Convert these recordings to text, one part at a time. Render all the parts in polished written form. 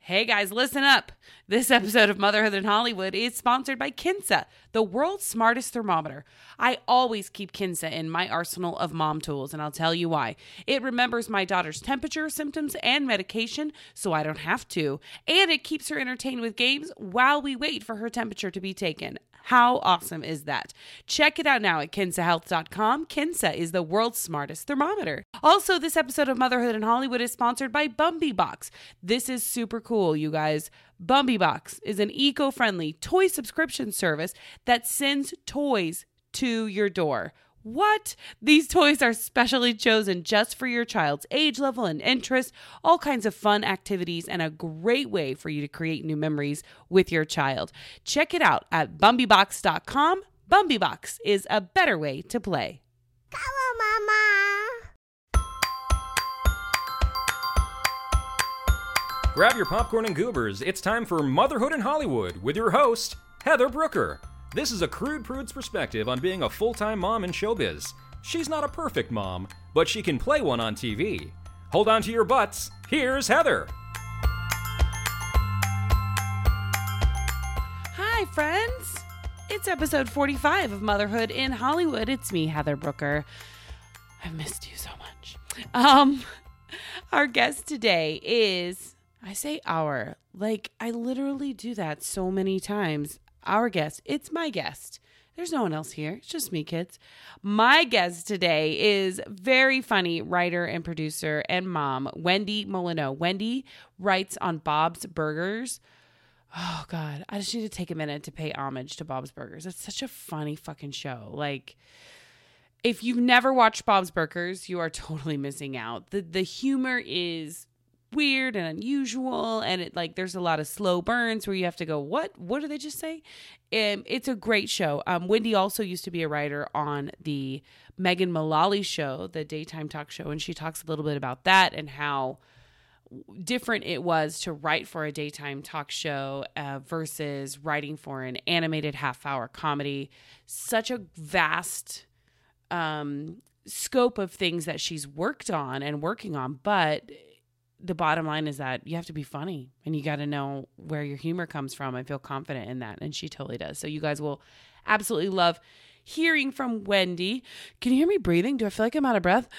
Hey guys, listen up. This episode of Motherhood in Hollywood is sponsored by Kinsa, the world's smartest thermometer. I always keep Kinsa in my arsenal of mom tools, and I'll tell you why. It remembers my daughter's temperature, symptoms, and medication, so I don't have to. And it keeps her entertained with games while we wait for her temperature to be taken. How awesome is that? Check it out now at kinsahealth.com. Kinsa is the world's smartest thermometer. Also, this episode of Motherhood in Hollywood is sponsored by Bumbybox. This is super cool, you guys. Bumbybox is an eco-friendly toy subscription service that sends toys to your door. What? These toys are specially chosen just for your child's age level and interest, all kinds of fun activities, and a great way for you to create new memories with your child. Check it out at Bumbybox.com. Bumbybox is a better way to play. Come on, Mama. Grab your popcorn and goobers. It's time for Motherhood in Hollywood with your host, Heather Brooker. This is a crude prude's perspective on being a full-time mom in showbiz. She's not a perfect mom, but she can play one on TV. Hold on to your butts. Here's Heather. Hi, friends. It's episode 45 of Motherhood in Hollywood. It's me, Heather Brooker. I've missed you so much. Our guest today is, I say our, like I literally do that so many times. Our guest, it's my guest. There's no one else here. It's just me, kids. My guest today is very funny writer and producer and mom, Wendy Molyneux. Wendy writes on Bob's Burgers. Oh, God. I just need to take a minute to pay homage to Bob's Burgers. It's such a funny fucking show. Like, if you've never watched Bob's Burgers, you are totally missing out. The humor is weird and unusual, and it like there's a lot of slow burns where you have to go, what did they just say? It's a great show. Wendy also used to be a writer on the Megan Mullally show, the daytime talk show, and she talks a little bit about that and how different it was to write for a daytime talk show versus writing for an animated half-hour comedy. Such a vast scope of things that she's worked on and working on, but the bottom line is that you have to be funny and you got to know where your humor comes from and feel confident in that. And she totally does. So you guys will absolutely love hearing from Wendy. Can you hear me breathing? Do I feel like I'm out of breath?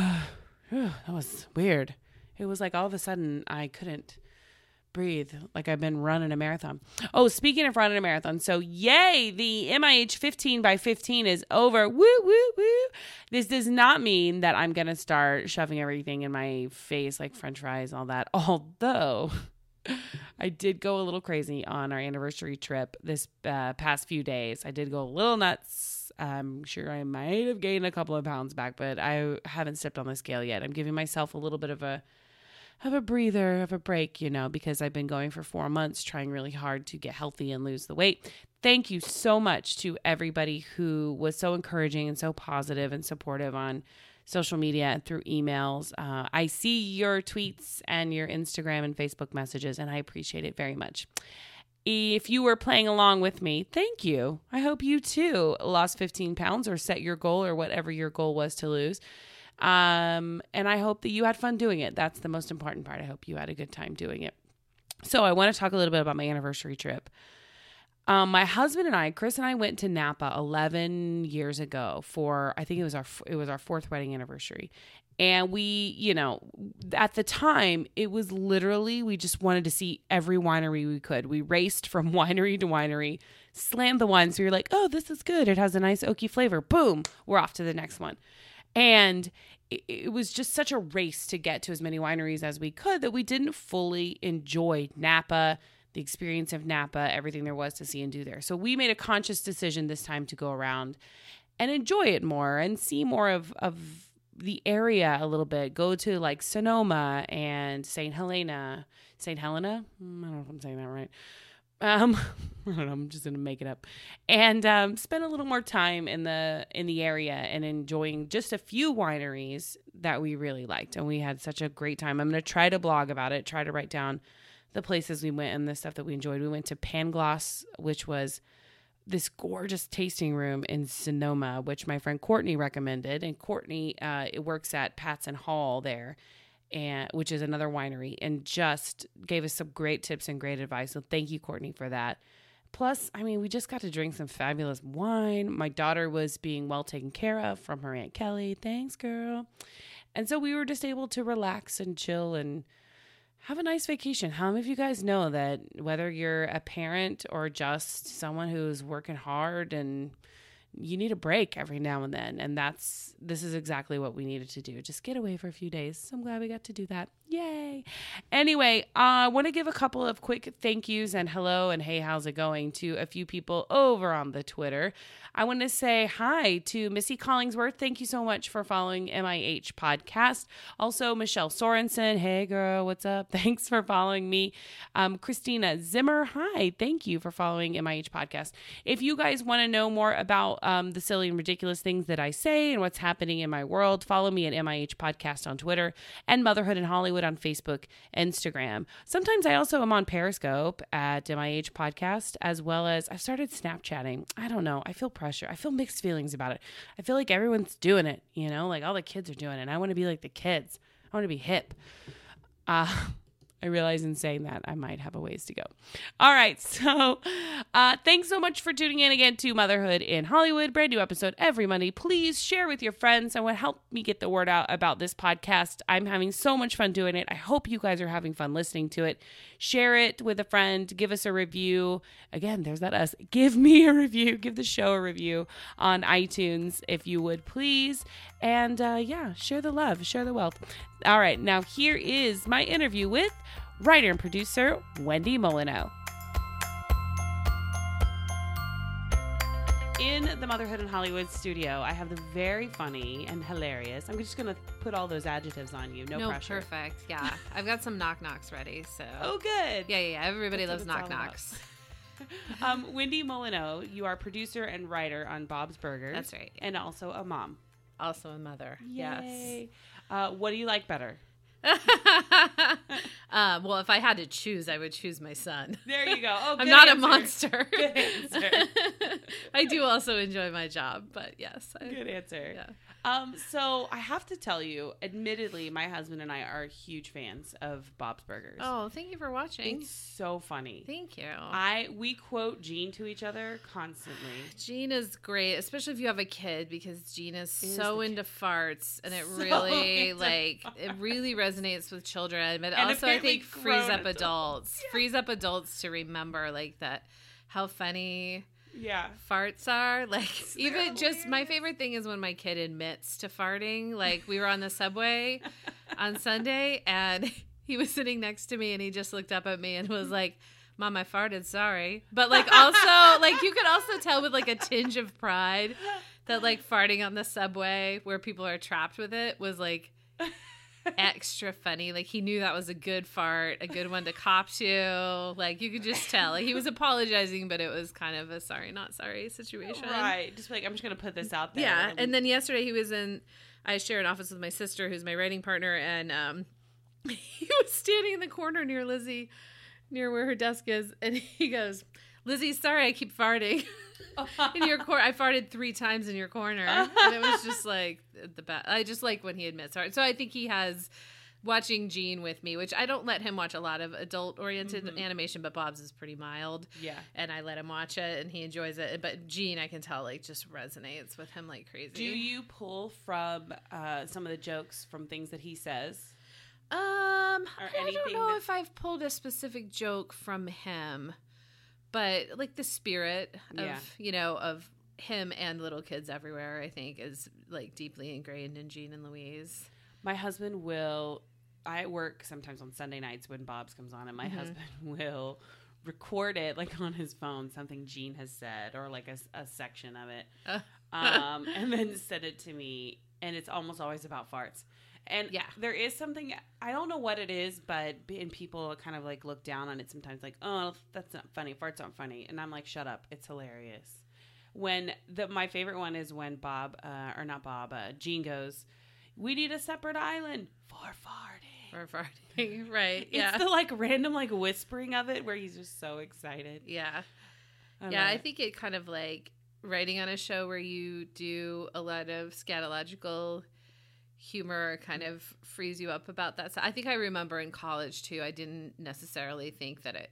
That was weird. It was like all of a sudden I couldn't breathe, like I've been running a marathon. Oh, speaking of running a marathon, so yay, the MIH 15 by 15 is over. Woo, woo, woo. This does not mean that I'm going to start shoving everything in my face like french fries, all that. Although I did go a little crazy on our anniversary trip this past few days. I did go a little nuts. I'm sure I might have gained a couple of pounds back, but I haven't stepped on the scale yet. I'm giving myself a little bit of a breather, of a break, you know, because I've been going for 4 months trying really hard to get healthy and lose the weight. Thank you so much to everybody who was so encouraging and so positive and supportive on social media and through emails. I see your tweets and your Instagram and Facebook messages, and I appreciate it very much. If you were playing along with me, thank you. I hope you too lost 15 pounds or set your goal or whatever your goal was to lose. And I hope that you had fun doing it. That's the most important part. I hope you had a good time doing it. So I want to talk a little bit about my anniversary trip. My husband and I, Chris and I, went to Napa 11 years ago for, I think it was our fourth wedding anniversary. And we, you know, at the time, it was literally, we just wanted to see every winery we could. We raced from winery to winery, slammed the wines. We were like, oh, this is good. It has a nice oaky flavor. Boom, we're off to the next one. And it was just such a race to get to as many wineries as we could that we didn't fully enjoy Napa, the experience of Napa, everything there was to see and do there. So we made a conscious decision this time to go around and enjoy it more and see more of the area a little bit. Go to like Sonoma and St. Helena. St. Helena? I don't know if I'm saying that right. I don't know, I'm just going to make it up. And spend a little more time in the area and enjoying just a few wineries that we really liked. And we had such a great time. I'm going to try to blog about it, try to write down the places we went and the stuff that we enjoyed. We went to Pangloss, which was this gorgeous tasting room in Sonoma, which my friend Courtney recommended. And Courtney works at Pat's and Hall there. and which is another winery, and just gave us some great tips and great advice. So thank you, Courtney, for that. Plus, I mean, we just got to drink some fabulous wine. My daughter was being well taken care of from her Aunt Kelly. Thanks, girl. And so we were just able to relax and chill and have a nice vacation. How many of you guys know that whether you're a parent or just someone who's working hard and you need a break every now and then, and this is exactly what we needed to do. Just get away for a few days. So I'm glad we got to do that. Yay. Anyway, I want to give a couple of quick thank yous and hello and hey, how's it going to a few people over on the Twitter. I want to say hi to Missy Collingsworth. Thank you so much for following MIH Podcast. Also, Michelle Sorensen. Hey, girl, what's up? Thanks for following me. Christina Zimmer. Hi. Thank you for following MIH Podcast. If you guys want to know more about the silly and ridiculous things that I say and what's happening in my world, follow me at MIH Podcast on Twitter and Motherhood in Hollywood on Facebook, Instagram. Sometimes I also am on Periscope at MIH Podcast, as well as I've started Snapchatting. I don't know. I feel pressure. I feel mixed feelings about it. I feel like everyone's doing it, like all the kids are doing it. And I want to be like the kids. I want to be hip. I realize in saying that I might have a ways to go. All right. So thanks so much for tuning in again to Motherhood in Hollywood. Brand new episode every Monday. Please share with your friends and help me get the word out about this podcast. I'm having so much fun doing it. I hope you guys are having fun listening to it. Share it with a friend. Give us a review. Again, there's that us. Give me a review. Give the show a review on iTunes if you would, please. And share the love. Share the wealth. All right. Now here is my interview with writer and producer Wendy Molyneux. In the Motherhood in Hollywood studio, I have the very funny and hilarious. I'm just going to put all those adjectives on you. No pressure. Perfect. Yeah. I've got some knock-knocks ready. So. Oh, good. Yeah. Everybody loves knock-knocks. Wendy Molyneux, you are producer and writer on Bob's Burgers. That's right. And also a mom. Also a mother. Yay. Yes. What do you like better? Well, if I had to choose, I would choose my son. There you go. Oh, I'm not answer. a monster. Good answer. I do also enjoy my job, but yes. Good answer. Yeah. So I have to tell you, admittedly, my husband and I are huge fans of Bob's Burgers. Oh, thank you for watching. It's so funny. Thank you. We quote Gene to each other constantly. Gene is great, especially if you have a kid, because Gene is so into farts, and it really resonates with children, but and also I think frees up adults. Yeah. Frees up adults to remember that how funny farts are. Even just my favorite thing is when my kid admits to farting. We were on the subway on Sunday and he was sitting next to me and he just looked up at me and was like, Mom, I farted, sorry. But also you could also tell with a tinge of pride that farting on the subway where people are trapped with it was extra funny. He knew that was a good fart, a good one to cop to. You could just tell. He was apologizing, but it was kind of a sorry, not sorry situation. Right. Just I'm just going to put this out there. Yeah. And then yesterday I share an office with my sister, who's my writing partner, and he was standing in the corner near Lizzie, near where her desk is, and he goes, Lizzie, sorry, I keep farting. In your corner. I farted 3 times in your corner. And it was just the best. I just like when he admits. So I think he has watching Gene with me, which I don't let him watch a lot of adult-oriented animation, but Bob's is pretty mild. Yeah. And I let him watch it, and he enjoys it. But Gene, I can tell, just resonates with him like crazy. Do you pull from some of the jokes from things that he says? I don't know if I've pulled a specific joke from him. But the spirit of, of him and little kids everywhere, I think is deeply ingrained in Gene and Louise. My husband I work sometimes on Sunday nights when Bob's comes on, and my husband will record it on his phone, something Gene has said or a section of it, and then send it to me. And it's almost always about farts. And there is something, I don't know what it is, but people kind of look down on it sometimes, oh, that's not funny. Farts aren't funny. And I'm like, shut up. It's hilarious. When my favorite one is when Gene goes, we need a separate island for farting. For farting, right. It's the random whispering of it where he's just so excited. Yeah. I think it kind of writing on a show where you do a lot of scatological humor kind of frees you up about that. So I think I remember in college too, I didn't necessarily think that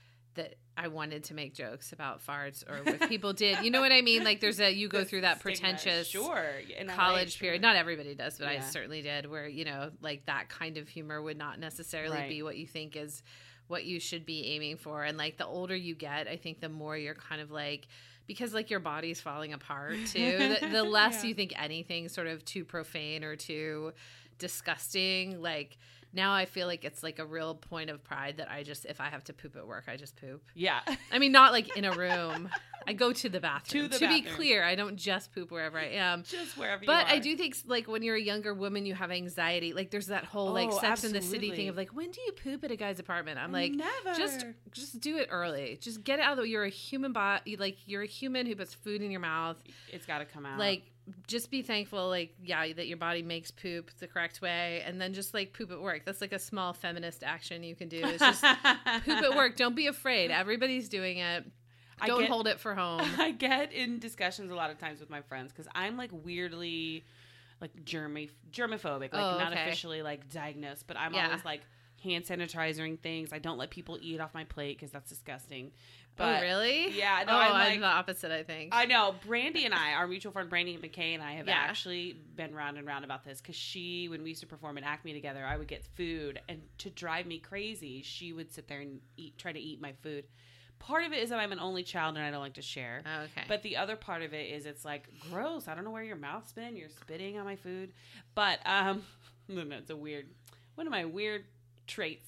I wanted to make jokes about farts or what people did. You know what I mean? Like you go through that pretentious college period. Not everybody does, but I certainly did, where, you know, like that kind of humor would not necessarily be what you think is what you should be aiming for. And like the older you get, I think the more you're kind of like, because like your body's falling apart too, the less you think anything sort of too profane or too disgusting. Like now I feel like it's like a real point of pride that if I have to poop at work, I just poop. Yeah. I mean, not like in a room. I go to the bathroom. To be clear, I don't just poop wherever I am. Just wherever you are. But I do do think like when you're a younger woman, you have anxiety. Like there's that whole like Sex and the City thing of like, when do you poop at a guy's apartment? I'm like, never. Just do it early. Just get it out of the way. You're a human body. Like you're a human who puts food in your mouth. It's got to come out. Like just be thankful, like, that your body makes poop the correct way, and then just like poop at work. That's like a small feminist action you can do. It's just poop at work. Don't be afraid. Everybody's doing it. Don't hold it for home. I get in discussions a lot of times with my friends because I'm like weirdly like germophobic, like not officially like diagnosed, but I'm always like hand sanitizing things. I don't let people eat off my plate because that's disgusting. But, really? Yeah. No, I'm the opposite, I think. I know. Brandy and I, our mutual friend Brandy McKay and I have actually been round and round about this because when we used to perform at Acme together, I would get food, and to drive me crazy, she would sit there and try to eat my food. Part of it is that I'm an only child and I don't like to share. Oh, okay. But the other part of it is it's like, gross. I don't know where your mouth's been. You're spitting on my food. But it's one of my weird traits.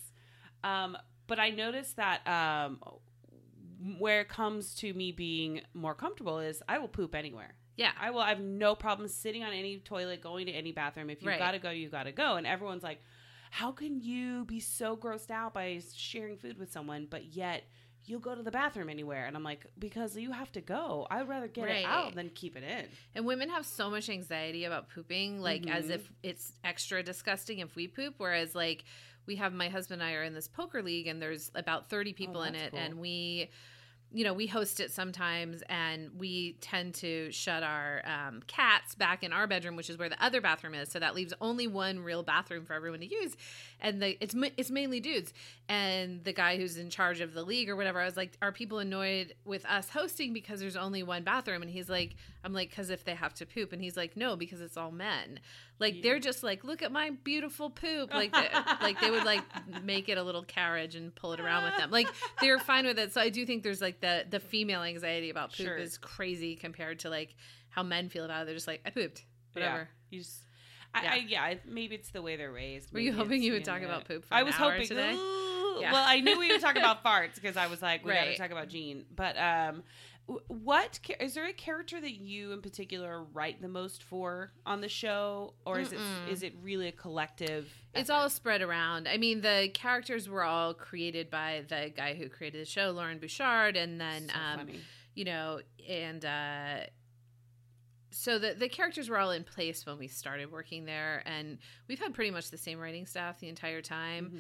But I noticed that where it comes to me being more comfortable is I will poop anywhere. Yeah. I have no problem sitting on any toilet, going to any bathroom. If you've got to go, you got to go. And everyone's like, how can you be so grossed out by sharing food with someone, but yet you'll go to the bathroom anywhere? And I'm like, because you have to go. I'd rather get it out than keep it in. And women have so much anxiety about pooping, like as if it's extra disgusting if we poop, whereas like my husband and I are in this poker league and there's about 30 people in it, cool. And we host it sometimes, and we tend to shut our cats back in our bedroom, which is where the other bathroom is. So that leaves only one real bathroom for everyone to use. And it's mainly dudes. And the guy who's in charge of the league or whatever, I was like, are people annoyed with us hosting because there's only one bathroom? And he's like, I'm like, because if they have to poop. And he's like, no, because it's all men. Like, they're just like, look at my beautiful poop. Like, they would like make it a little carriage and pull it around with them. Like, they're fine with it. So I do think there's like the female anxiety about poop is crazy compared to like how men feel about it. They're just like, I pooped, whatever. Yeah. Maybe it's the way they're raised. Were you hoping you would talk about poop for I was hoping today? Yeah. Well, I knew we would talk about farts because I was like, we got to talk about Gene. But is there a character that you in particular write the most for on the show, or is it really a collective effort? It's all spread around. I mean, the characters were all created by the guy who created the show, Lauren Bouchard, and then funny. So the characters were all in place when we started working there, and we've had pretty much the same writing staff the entire time.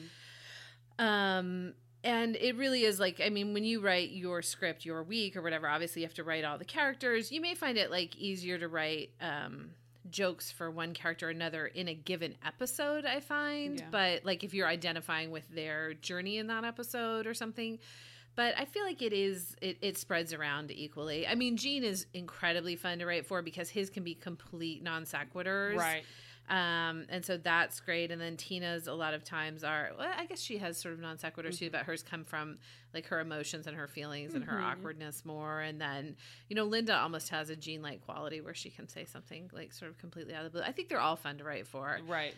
And it really is like, I mean, when you write your script, your week or whatever, obviously you have to write all the characters. You may find it like easier to write jokes for one character or another in a given episode, I find. Yeah. But like if you're identifying with their journey in that episode or something. But I feel like it spreads around equally. I mean, Gene is incredibly fun to write for because his can be complete non sequiturs. Right. And so that's great. And then Tina's a lot of times I guess she has sort of non sequiturs too, but hers come from like her emotions and her feelings and her awkwardness more. And then, Linda almost has a Gene-like quality where she can say something like sort of completely out of the blue. I think they're all fun to write for. Right.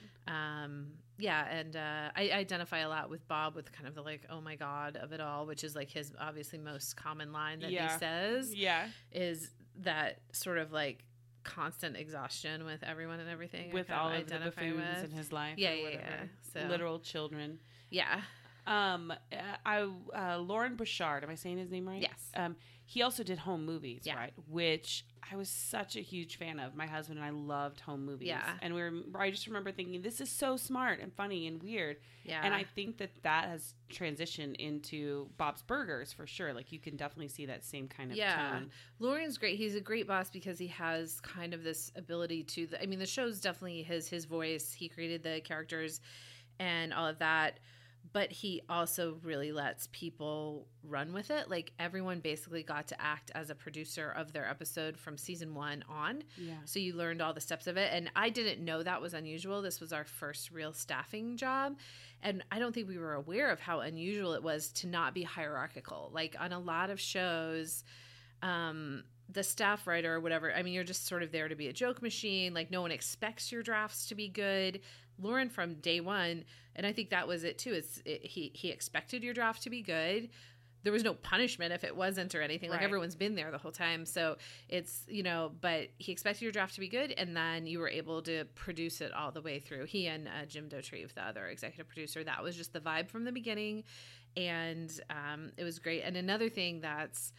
I identify a lot with Bob with kind of the like, oh my God of it all, which is like his obviously most common line that he says. Yeah. Is that sort of like constant exhaustion with everyone and everything with all of the buffoons in his life. Yeah. So literal children. Yeah. Lauren Bouchard, am I saying his name right? Yes. He also did home movies, right? Which I was such a huge fan of. My husband and I loved home movies. Yeah. And I just remember thinking, this is so smart and funny and weird. Yeah. And I think that has transitioned into Bob's Burgers for sure. Like, you can definitely see that same kind of tone. Lauren's great. He's a great boss because he has kind of this ability to, the show's definitely his voice. He created the characters and all of that. But he also really lets people run with it. Like, everyone basically got to act as a producer of their episode from season 1 on. Yeah. So you learned all the steps of it. And I didn't know that was unusual. This was our first real staffing job. And I don't think we were aware of how unusual it was to not be hierarchical. Like, on a lot of shows, the staff writer or whatever, you're just sort of there to be a joke machine. Like, no one expects your drafts to be good. Lauren, from day one, and I think that was it too, he expected your draft to be good. There was no punishment if it wasn't or anything. Like, everyone's been there the whole time. So it's, but he expected your draft to be good, and then you were able to produce it all the way through. He and Jim Dotrieve, the other executive producer, that was just the vibe from the beginning. And it was great. And another thing that was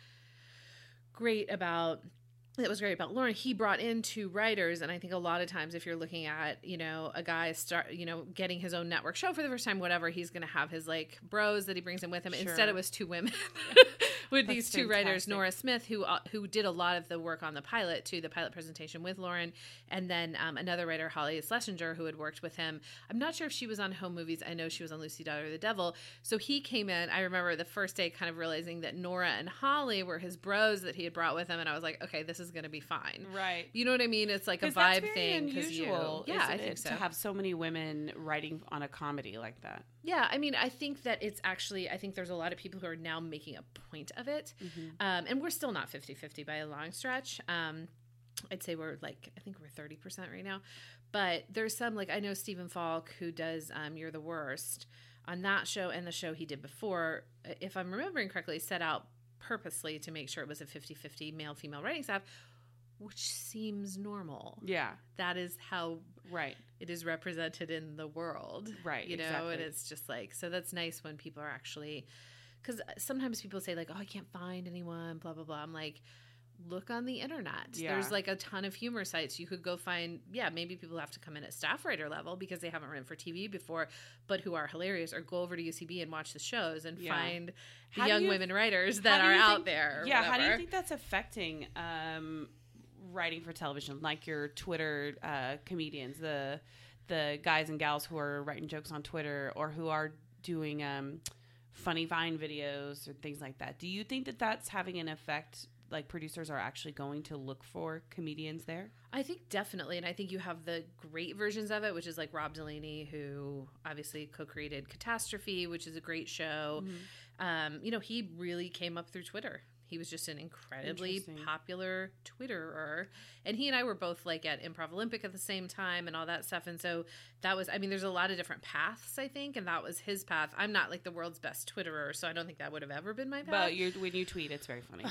great about Lauren, he brought in 2 writers. And I think a lot of times if you're looking at, a guy getting his own network show for the first time, whatever, he's going to have his like bros that he brings in with him. Sure. Instead, it was 2 women with these 2 writers, Nora Smith, who did a lot of the work on the pilot presentation with Lauren. And then another writer, Holly Schlesinger, who had worked with him. I'm not sure if she was on home movies. I know she was on Lucy, Daughter of the Devil. So he came in. I remember the first day kind of realizing that Nora and Holly were his bros that he had brought with him. And I was like, okay, this is going to be fine. Right. You know what I mean? It's like a vibe that's very thing. Unusual, I think so. To have so many women writing on a comedy like that. Yeah. I think that it's actually, I think there's a lot of people who are now making a point of it. Mm-hmm. And we're still not 50-50 by a long stretch. I'd say we're like, I think we're 30% right now. But there's some, like, I know Stephen Falk, who does You're the Worst, on that show and the show he did before, if I'm remembering correctly, set out purposely to make sure it was a 50-50 male-female writing staff, which seems normal. Yeah. That is how it is represented in the world. Right, exactly. And it's just like, so that's nice when people are actually, because sometimes people say like, oh, I can't find anyone, blah, blah, blah. I'm like, look on the internet. Yeah. There's like a ton of humor sites you could go find. Yeah, maybe people have to come in at staff writer level because they haven't written for TV before, but who are hilarious, or go over to UCB and watch the shows and find the young women writers that are out there. Yeah, how do you think that's affecting writing for television? Like your Twitter comedians, the guys and gals who are writing jokes on Twitter or who are doing funny Vine videos or things like that. Do you think that that's having an effect? Like, producers are actually going to look for comedians there? I think definitely. And I think you have the great versions of it, which is like Rob Delaney, who obviously co-created Catastrophe, which is a great show. Mm-hmm. He really came up through Twitter. He was just an incredibly popular Twitterer. And he and I were both like at Improv Olympic at the same time and all that stuff. And so that was, there's a lot of different paths, I think. And that was his path. I'm not like the world's best Twitterer, so I don't think that would have ever been my path. But when you tweet, it's very funny.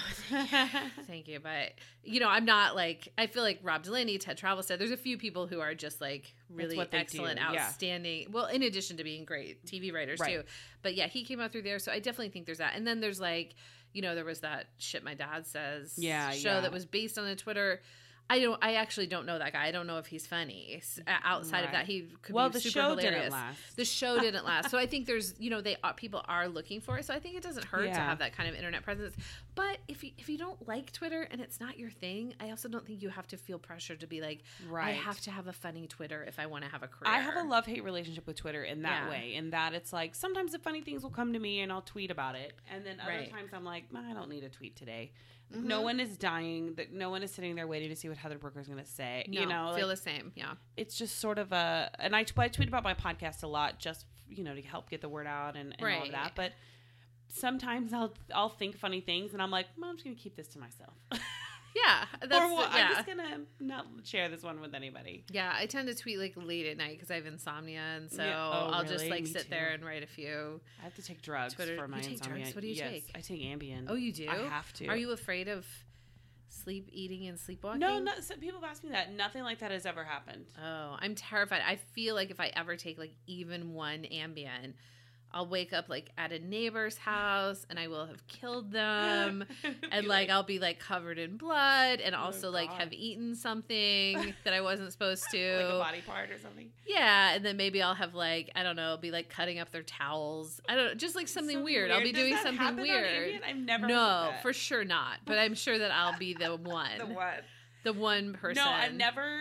Thank you. But, I'm not like, I feel like Rob Delaney, Ted Travelstead, there's a few people who are just like really excellent, outstanding. Yeah. Well, in addition to being great TV writers too. But yeah, he came out through there. So I definitely think there's that. And then there's like, there was that Shit My Dad Says show that was based on a Twitter. I actually don't know that guy. I don't know if he's funny. Outside of that, he could be super hilarious. The show didn't last. So I think there's, people are looking for it. So I think it doesn't hurt to have that kind of internet presence. But if you don't like Twitter and it's not your thing, I also don't think you have to feel pressure to be like, I have to have a funny Twitter if I want to have a career. I have a love-hate relationship with Twitter in that way. In that it's like, sometimes the funny things will come to me and I'll tweet about it. And then other times I'm like, I don't need a tweet today. Mm-hmm. No one is dying. That no one is sitting there waiting to see what Heather Brooker is going to say. No, feel the same. Yeah, it's just sort of a. And I tweet about my podcast a lot, just to help get the word out and all of that. But sometimes I'll think funny things, and I'm like, I'm just going to keep this to myself. Yeah, I'm just gonna not share this one with anybody. Yeah, I tend to tweet like late at night because I have insomnia, and so I'll just like sit there and write a few. I have to take drugs for my insomnia. Drugs? What do you take? I take Ambien. Oh, you do? I have to. Are you afraid of sleep eating and sleepwalking? No, people have asked me that. Nothing like that has ever happened. Oh, I'm terrified. I feel like if I ever take like even one Ambien, I'll wake up like at a neighbor's house and I will have killed them and like I'll be like covered in blood and also like have eaten something that I wasn't supposed to. Like a body part or something. Yeah, and then maybe I'll have like, I don't know, be like cutting up their towels. I don't know, just like something weird. I'll be doing something weird. I've never heard of that. For sure not. But I'm sure that I'll be the one. The one. The one person. No, I've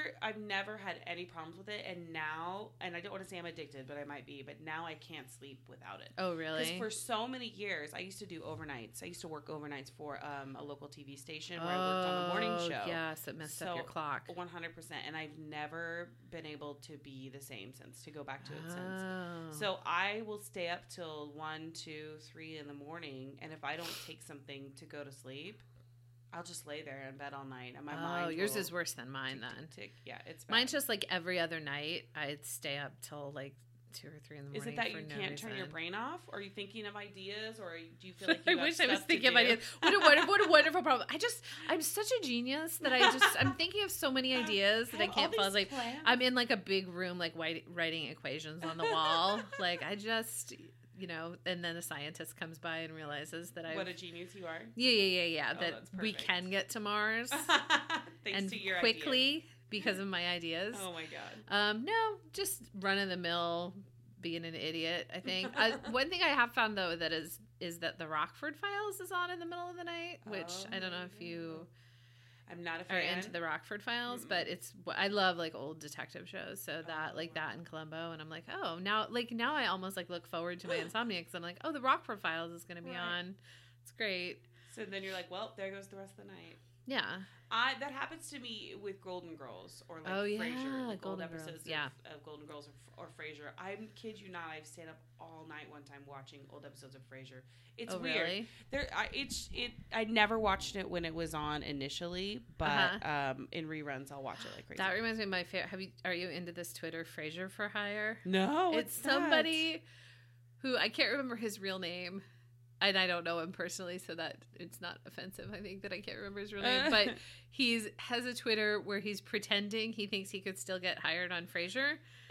never had any problems with it, and now, and I don't want to say I'm addicted, but I might be, but now I can't sleep without it. Oh, really? Because for so many years, I used to do overnights. I used to work overnights for a local TV station where I worked on the morning show. Yes, it messed up your clock. 100%, and I've never been able to be the same since, to go back to it since. So I will stay up till 1, 2, 3 in the morning, and if I don't take something to go to sleep, I'll just lay there in bed all night, and my mind. Yours is worse than mine then. Tick. Yeah, it's bad. Mine's just like every other night. I'd stay up till like 2 or 3 in the morning. Is it that you can't turn your brain off? Or are you thinking of ideas, or do you feel like you I wish I was thinking of ideas. What a wonderful problem. I'm such a genius that I'm thinking of so many ideas that I can't fall asleep. I'm in like a big room, like writing equations on the wall. Like I just. You know, and then a scientist comes by and realizes that what a genius you are. Yeah. That we can get to Mars. Thanks to your quickly ideas. Because of my ideas. Oh my God. No, just run of the mill, being an idiot. I think one thing I have found though that is that the Rockford Files is on in the middle of the night, which I don't know if you. I'm not a fan. Are into the Rockford Files, but I love like old detective shows, so that like that and Columbo, and I'm like, oh, now I almost like look forward to my insomnia because I'm like, oh, the Rockford Files is going to be on. It's great. So then you're like, well, there goes the rest of the night. Yeah. That happens to me with Golden Girls or like Frasier, like old episodes of Golden Girls or Frasier. I kid you not, I've stayed up all night one time watching old episodes of Frasier. It's weird. Really? I never watched it when it was on initially, but in reruns I'll watch it like crazy. That reminds me of my favorite. Are you into this Twitter Frasier for hire? No, it's somebody who I can't remember his real name. And I don't know him personally, so that it's not offensive. I think that I can't remember his real name, but has a Twitter where he's pretending he thinks he could still get hired on Frasier.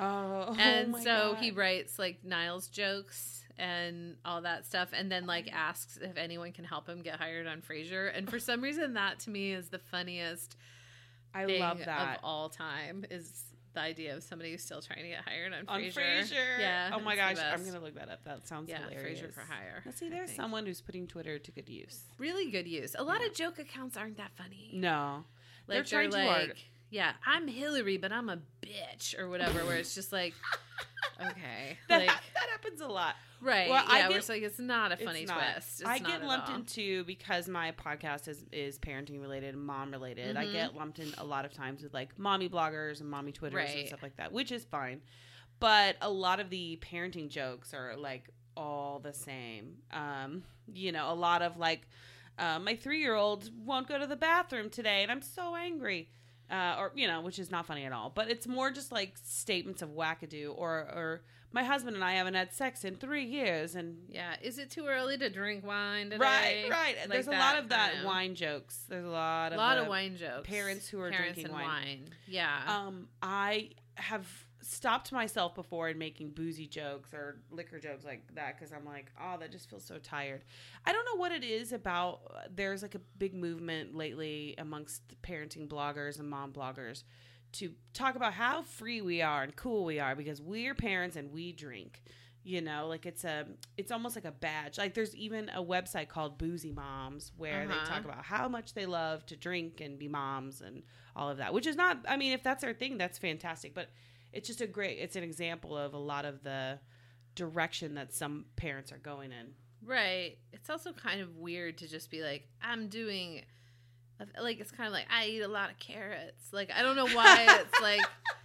And so he writes like Niles jokes and all that stuff, and then like asks if anyone can help him get hired on Frasier. And for some reason, that to me is the funniest. I love that of all time is the idea of somebody who's still trying to get hired on Frasier. Frasier. Yeah. Oh my gosh, I'm gonna look that up. That sounds hilarious. Frasier for hire. Let's see, there's someone who's putting Twitter to good use. Really good use. A lot of joke accounts aren't that funny. No, like, they're trying too hard. Yeah, I'm Hillary, but I'm a bitch or whatever. Where it's just like, okay, that happens a lot. Right. Well, yeah, it's like it's not a funny twist. I get lumped into, because my podcast is parenting related, mom related. I get lumped in a lot of times with like mommy bloggers and mommy Twitters and stuff like that, which is fine. But a lot of the parenting jokes are like all the same. You know, a lot of like, my 3-year-old won't go to the bathroom today and I'm so angry. Or, you know, which is not funny at all. But it's more just like statements of wackadoo or my husband and I haven't had sex in 3 years. And yeah, is it too early to drink wine today? Right. Like there's a lot of that wine jokes. There's a lot of wine jokes. Parents who are drinking wine. Yeah. I have stopped myself before in making boozy jokes or liquor jokes like that because I'm like, oh, that just feels so tired. I don't know what it is about. There's like a big movement lately amongst parenting bloggers and mom bloggers to talk about how free we are and cool we are because we're parents and we drink. You know, like it's almost like a badge. Like there's even a website called Boozy Moms where they talk about how much they love to drink and be moms and all of that, which is not, I mean, if that's their thing, that's fantastic. But it's just it's an example of a lot of the direction that some parents are going in. Right. It's also kind of weird to just be like, I'm doing, like, it's kind of like, I eat a lot of carrots. Like, I don't know why it's like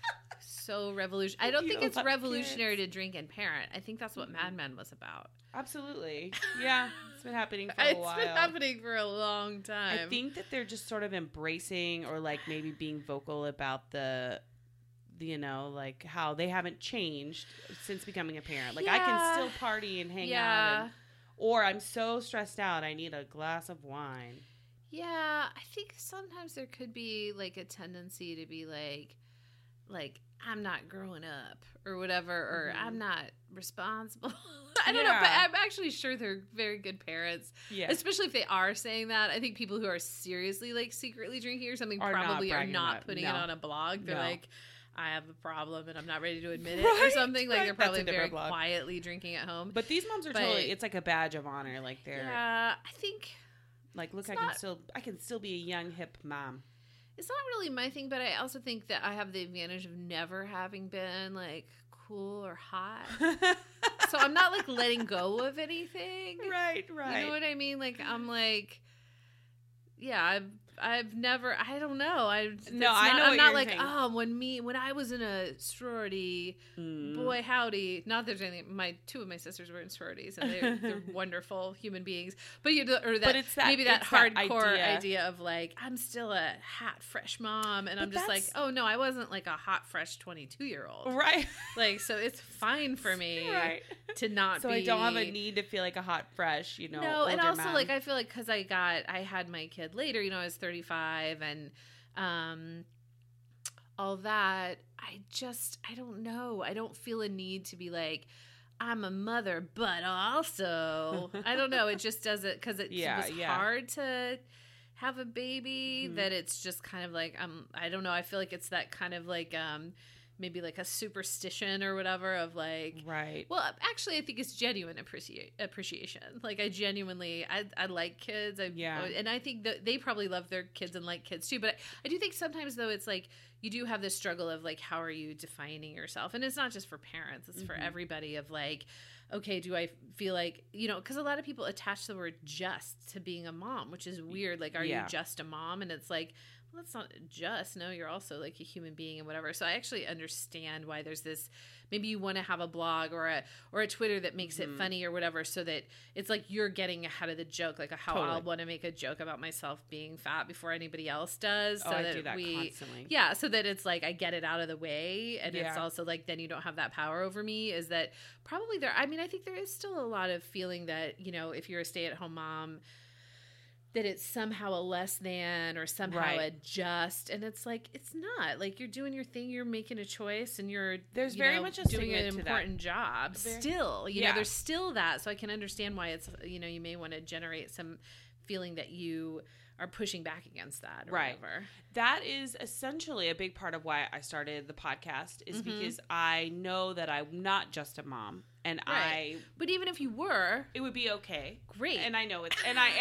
so revolutionary. I don't think it's revolutionary to drink and parent. I think that's what Mad Men was about. Absolutely. Yeah. It's been happening for a while. It's been happening for a long time. I think that they're just sort of embracing or like maybe being vocal about the you know, like how they haven't changed since becoming a parent. Like I can still party and hang out or I'm so stressed out I need a glass of wine. Yeah, I think sometimes there could be like a tendency to be like I'm not growing up or whatever, or I'm not responsible. I don't know, but I'm actually sure they're very good parents. Yeah. Especially if they are saying that. I think people who are seriously like secretly drinking or something probably are not putting it on a blog. They're like, I have a problem and I'm not ready to admit it or something. Like they're probably very quietly drinking at home. But these moms are totally, it's like a badge of honor. Like they're, I think, like, look, I can still be a young hip mom. It's not really my thing, but I also think that I have the advantage of never having been like cool or hot. So I'm not like letting go of anything. Right. You know what I mean? Like I'm like, yeah, I've never, I don't know. I'm not like, saying. When I was in a sorority, boy, howdy. Not that there's anything, two of my sisters were in sororities and they're wonderful human beings. But it's that hardcore idea of like, I'm still a hot, fresh mom. And I'm just like, oh no, I wasn't like a hot, fresh 22-year-old. Right. Like, so it's fine for me to not so be. So I don't have a need to feel like a hot, fresh, No, and also mom. Like, I feel like, cause I had my kid later, I was 35 and all that. I don't know. I don't feel a need to be like, I'm a mother, but also, I don't know. It just doesn't, because it was hard to have a baby that it's just kind of like, I don't know. I feel like it's that kind of like, maybe like a superstition or whatever of like, right. Well, actually, I think it's genuine appreciation. Like I genuinely, I like kids. And I think that they probably love their kids and like kids too. But I do think sometimes though, it's like, you do have this struggle of like, how are you defining yourself? And it's not just for parents, it's for everybody of like, okay, do I feel like, because a lot of people attach the word just to being a mom, which is weird. Like, are you just a mom? And it's like, well, that's not just. No, you're also like a human being and whatever. So I actually understand why there's this. Maybe you want to have a blog or a Twitter that makes it funny or whatever, so that it's like you're getting ahead of the joke, like how I'll want to make a joke about myself being fat before anybody else does. So I do that constantly. Yeah, so that it's like I get it out of the way, and it's also like then you don't have that power over me. Is that probably there? I mean, I think there is still a lot of feeling that if you're a stay-at-home mom, that it's somehow a less than or somehow a just, and it's like it's not. Like you're doing your thing, you're making a choice, and you're very much doing an important job. Still, there's still that. So I can understand why it's you may want to generate some feeling that you are pushing back against that or whatever. That is essentially a big part of why I started the podcast is because I know that I'm not just a mom. And but even if you were, it would be okay. Great. And I know it's, and I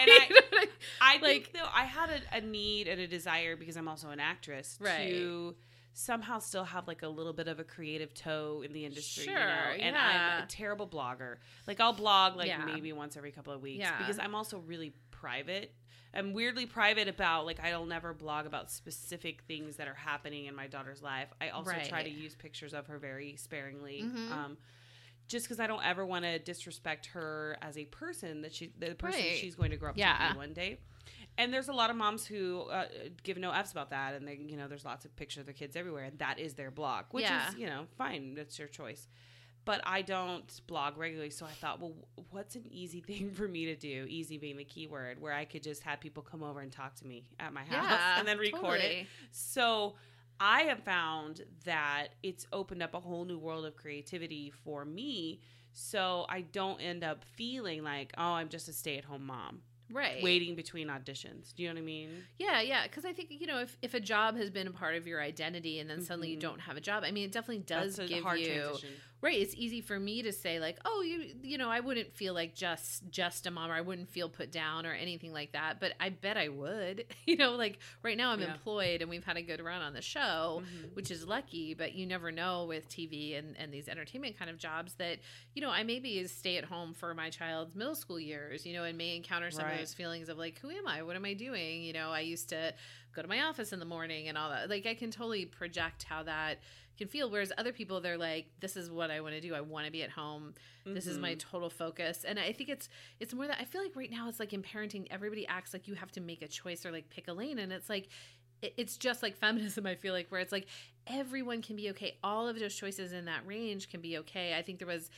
think though I had a need and a desire because I'm also an actress to somehow still have like a little bit of a creative toe in the industry. Sure. And I'm a terrible blogger. Like I'll blog like maybe once every couple of weeks because I'm also really private. I'm weirdly private about like I'll never blog about specific things that are happening in my daughter's life. I also try to use pictures of her very sparingly. Just because I don't ever want to disrespect her as a person, the person she's going to grow up to be one day. And there's a lot of moms who give no F's about that, and they, there's lots of pictures of their kids everywhere, and that is their blog, which is, fine, that's your choice. But I don't blog regularly, so I thought, well, what's an easy thing for me to do? Easy being the key word, where I could just have people come over and talk to me at my house and then record it. So I have found that it's opened up a whole new world of creativity for me, so I don't end up feeling like, oh, I'm just a stay-at-home mom. Right. Waiting between auditions. Do you know what I mean? Yeah. Because I think, if a job has been a part of your identity and then suddenly you don't have a job, I mean, it definitely does give you... transition. Right. It's easy for me to say like, oh, I wouldn't feel like just a mom, or I wouldn't feel put down or anything like that. But I bet I would. Like right now I'm employed and we've had a good run on the show, which is lucky. But you never know with TV and these entertainment kind of jobs that, I may be a stay at home for my child's middle school years, and may encounter some of those feelings of like, who am I? What am I doing? I used to go to my office in the morning and all that. Like I can totally project how that can feel, whereas other people, they're like, this is what I want to do. I want to be at home. This is my total focus. And I think it's more that I feel like right now it's like in parenting, everybody acts like you have to make a choice or like pick a lane. And it's like, it's just like feminism, I feel like, where it's like everyone can be okay. All of those choices in that range can be okay. I think there was,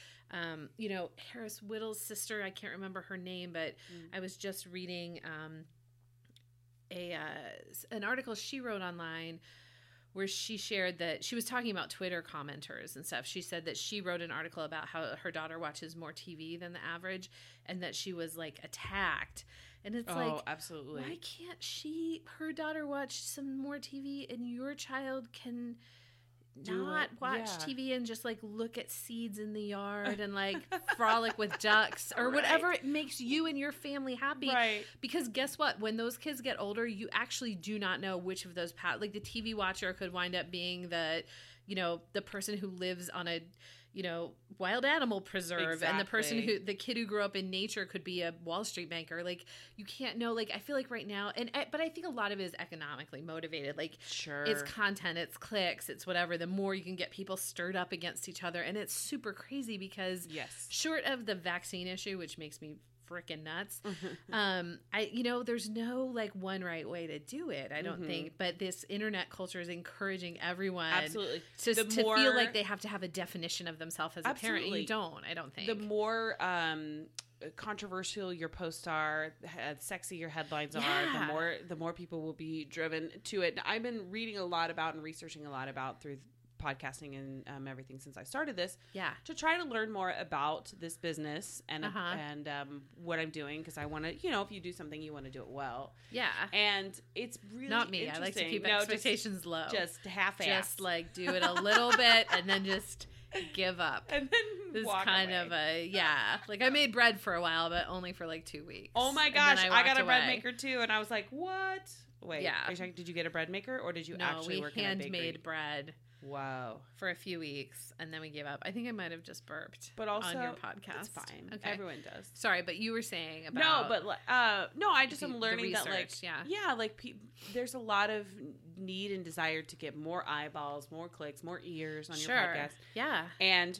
Harris Whittle's sister, I can't remember her name, but I was just reading an article she wrote online where she shared that she was talking about Twitter commenters and stuff. She said that she wrote an article about how her daughter watches more TV than the average and that she was like attacked. And it's absolutely. Why can't her daughter watch some more TV and your child can not watch TV and just like look at seeds in the yard and like frolic with ducks or whatever it makes you and your family happy. Right. Because guess what? When those kids get older, you actually do not know which of those paths. Like the TV watcher could wind up being the person who lives on a, wild animal preserve, and the kid who grew up in nature could be a Wall Street banker. Like you can't know. Like I feel like right now, but I think a lot of it is economically motivated. Like sure, it's content, it's clicks, it's whatever. The more you can get people stirred up against each other, and it's super crazy because short of the vaccine issue, which makes me freaking nuts. There's no like one right way to do it, I don't think, but this internet culture is encouraging everyone absolutely to feel like they have to have a definition of themselves as a parent. And you don't, I don't think. The more controversial your posts are, sexy your headlines are, the more people will be driven to it. I've been reading a lot about and researching a lot about through podcasting and everything since I started this, to try to learn more about this business and what I'm doing, because I want to, if you do something, you want to do it well. And it's really not me. I like to keep expectations low. Just half-ass. Just like do it a little bit and then just give up. And then this walk kind away. of like I made bread for a while, but only for like 2 weeks. Oh my gosh, I got a bread maker too, and I was like, what? Wait, did you get a bread maker or did you actually work in a bakery? No, we handmade bread. Wow. For a few weeks, and then we gave up. I think I might have just burped on your podcast. It's fine. Okay. Everyone does. Sorry, but you were saying about... I just am learning that, like... Yeah, there's a lot of need and desire to get more eyeballs, more clicks, more ears on your podcast. Yeah. And,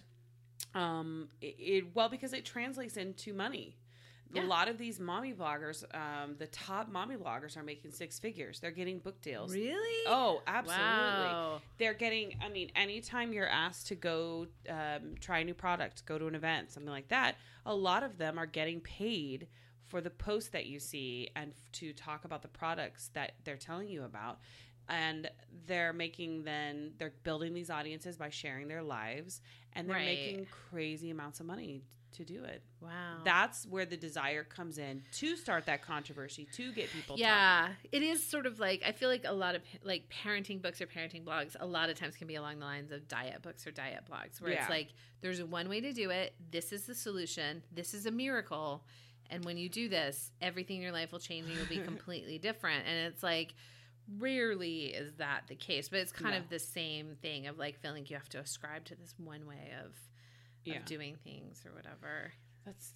because it translates into money. Yeah. A lot of these mommy bloggers, the top mommy bloggers are making 6 figures. They're getting book deals. Really? Oh, absolutely. Wow. They're getting, anytime you're asked to go try a new product, go to an event, something like that, a lot of them are getting paid for the posts that you see and to talk about the products that they're telling you about. And they're building these audiences by sharing their lives, and they're making crazy amounts of money to do it. Wow. That's where the desire comes in to start that controversy, to get people talking. It is sort of like, I feel like a lot of like parenting books or parenting blogs a lot of times can be along the lines of diet books or diet blogs, where it's like, there's one way to do it. This is the solution. This is a miracle. And when you do this, everything in your life will change and you'll be completely different. And it's like, rarely is that the case, but it's kind of the same thing of like feeling like you have to ascribe to this one way of doing things or whatever. That's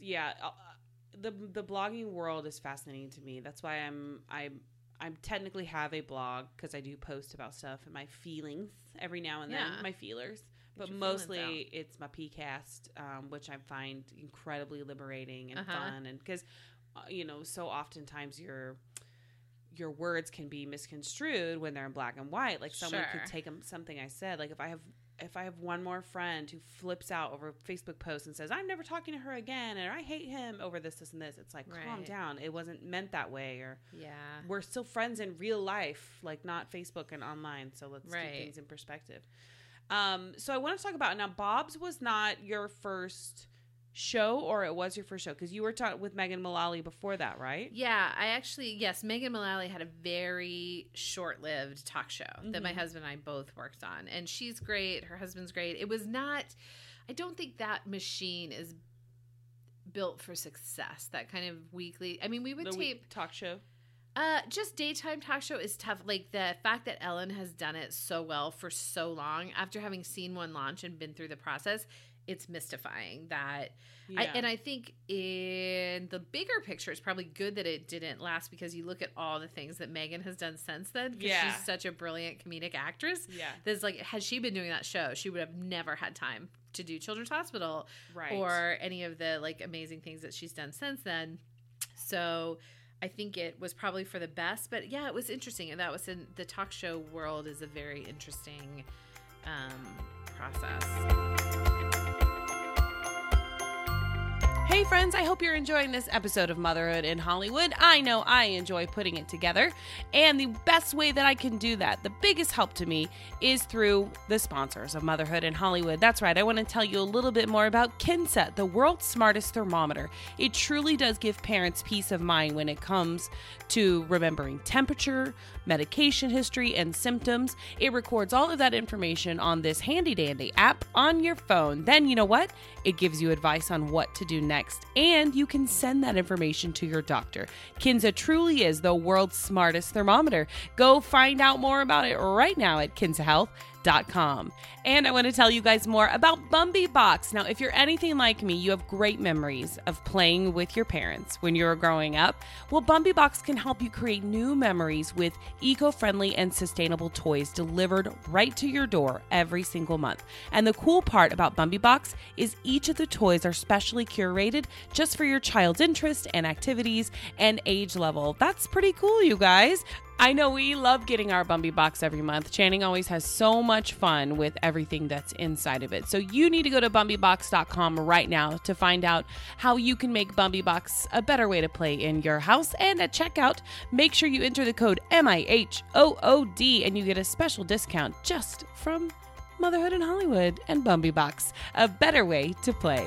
the blogging world is fascinating to me. That's why I'm technically have a blog, because I do post about stuff and my feelings every now and then, my feelers. But mostly it's my PCast, which I find incredibly liberating and fun, and because so oftentimes your words can be misconstrued when they're in black and white. Like someone could take something I said. Like if I have one more friend who flips out over a Facebook post and says, I'm never talking to her again, or I hate him over this and this, it's like, calm down. It wasn't meant that way. Or we're still friends in real life, like not Facebook and online. So let's keep things in perspective. So I want to talk about, now Bob's was not your first show, or it was your first show, because you were talking with Megan Mullally before that, right? Yeah, Megan Mullally had a very short-lived talk show that my husband and I both worked on, and she's great, her husband's great. It was not, I don't think that machine is built for success, that kind of weekly, we would tape talk show. Just daytime talk show is tough. Like the fact that Ellen has done it so well for so long, after having seen one launch and been through the process, it's mystifying that. I think in the bigger picture, it's probably good that it didn't last, because you look at all the things that Megan has done since then, because she's such a brilliant comedic actress. Yeah. That's like, had she been doing that show, she would have never had time to do Children's Hospital or any of the like amazing things that she's done since then. So I think it was probably for the best, but it was interesting. And that was in the talk show world is a very interesting process. Hey friends, I hope you're enjoying this episode of Motherhood in Hollywood. I know I enjoy putting it together, and the best way that I can do that, the biggest help to me, is through the sponsors of Motherhood in Hollywood. That's right, I want to tell you a little bit more about Kinset, the world's smartest thermometer. It truly does give parents peace of mind when it comes to remembering temperature, medication history, and symptoms. It records all of that information on this handy-dandy app on your phone. Then, you know what? It gives you advice on what to do next, and you can send that information to your doctor. Kinsa truly is the world's smartest thermometer. Go find out more about it right now at kinsahealth.com. And I want to tell you guys more about Bumbybox. Now, if you're anything like me, you have great memories of playing with your parents when you were growing up. Well, Bumbybox can help you create new memories with eco-friendly and sustainable toys delivered right to your door every single month. And the cool part about Bumbybox is each of the toys are specially curated just for your child's interest and activities and age level. That's pretty cool, you guys. I know we love getting our Bumbybox every month. Channing always has so much fun with everything that's inside of it. So you need to go to Bumbybox.com right now to find out how you can make Bumbybox a better way to play in your house. And at checkout, make sure you enter the code MIHOOD and you get a special discount just from Motherhood in Hollywood and Bumbybox, a better way to play.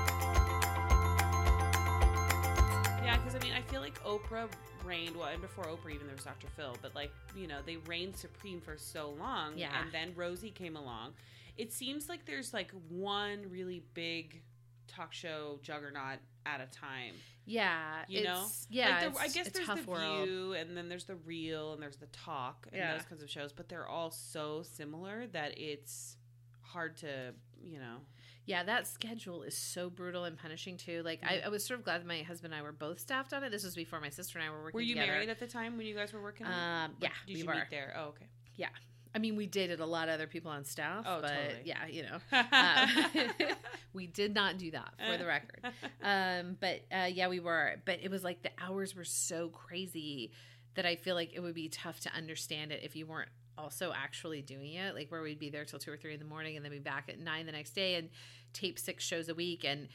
Yeah, because I mean, I feel like Oprah reigned, well, and before Oprah even there was Dr. Phil, but like, you know, they reigned supreme for so long. Yeah. And then Rosie came along. It seems like there's like one really big talk show juggernaut at a time. Yeah. You know? Yeah. Like I guess there's the world. View, and then there's the Real, and there's the Talk, and those kinds of shows, but they're all so similar that it's hard to, you know. Yeah, that schedule is so brutal and punishing too. Like, I was sort of glad that my husband and I were both staffed on it. This was before my sister and I were working together. Were you married at the time when you guys were working? Yeah, did you we were. meet there? Oh, okay. Yeah. I mean, we dated a lot of other people on staff, but totally. Yeah, you know, we did not do that for the record. Yeah, we were, but it was like the hours were so crazy that I feel like it would be tough to understand it if you weren't also actually doing it, like where we'd be there till 2 or 3 in the morning and then be back at 9 the next day and tape 6 shows a week. And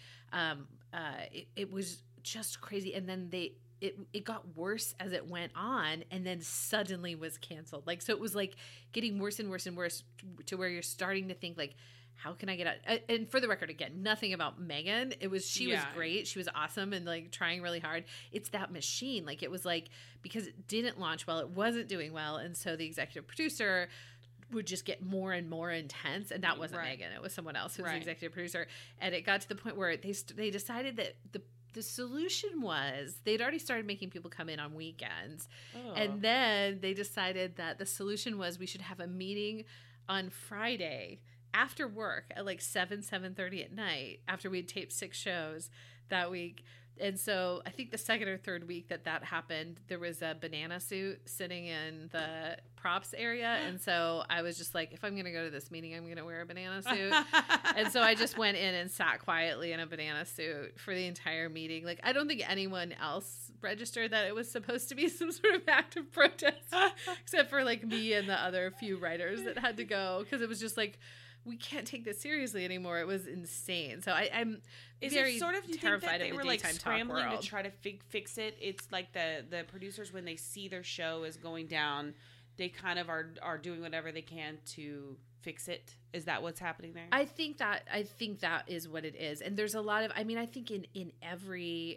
it was just crazy. And then it got worse as it went on and then suddenly was canceled. Like, so it was like getting worse and worse and worse to where you're starting to think like, how can I get out? And for the record, again, nothing about Megan. She was great. She was awesome and like trying really hard. It's that machine. Like, it was like, because it didn't launch well, it wasn't doing well. And so the executive producer would just get more and more intense. And that wasn't Megan. It was someone else who was the executive producer. And it got to the point where they decided that the solution was they'd already started making people come in on weekends. Oh. And then they decided that the solution was we should have a meeting on Friday after work at like 7:30 at night after we'd taped 6 shows that week. And so I think the second or third week that happened, there was a banana suit sitting in the props area. And so I was just like, if I'm going to go to this meeting, I'm going to wear a banana suit. And so I just went in and sat quietly in a banana suit for the entire meeting. Like, I don't think anyone else registered that it was supposed to be some sort of act of protest, except for like me and the other few writers that had to go, because it was just like, we can't take this seriously anymore. It was insane. So I'm very terrified of the daytime like scrambling talk world. To try to fix it. It's like the producers, when they see their show is going down, they kind of are doing whatever they can to fix it. Is that what's happening there? I think that is what it is. And there's a lot of, I mean, I think in every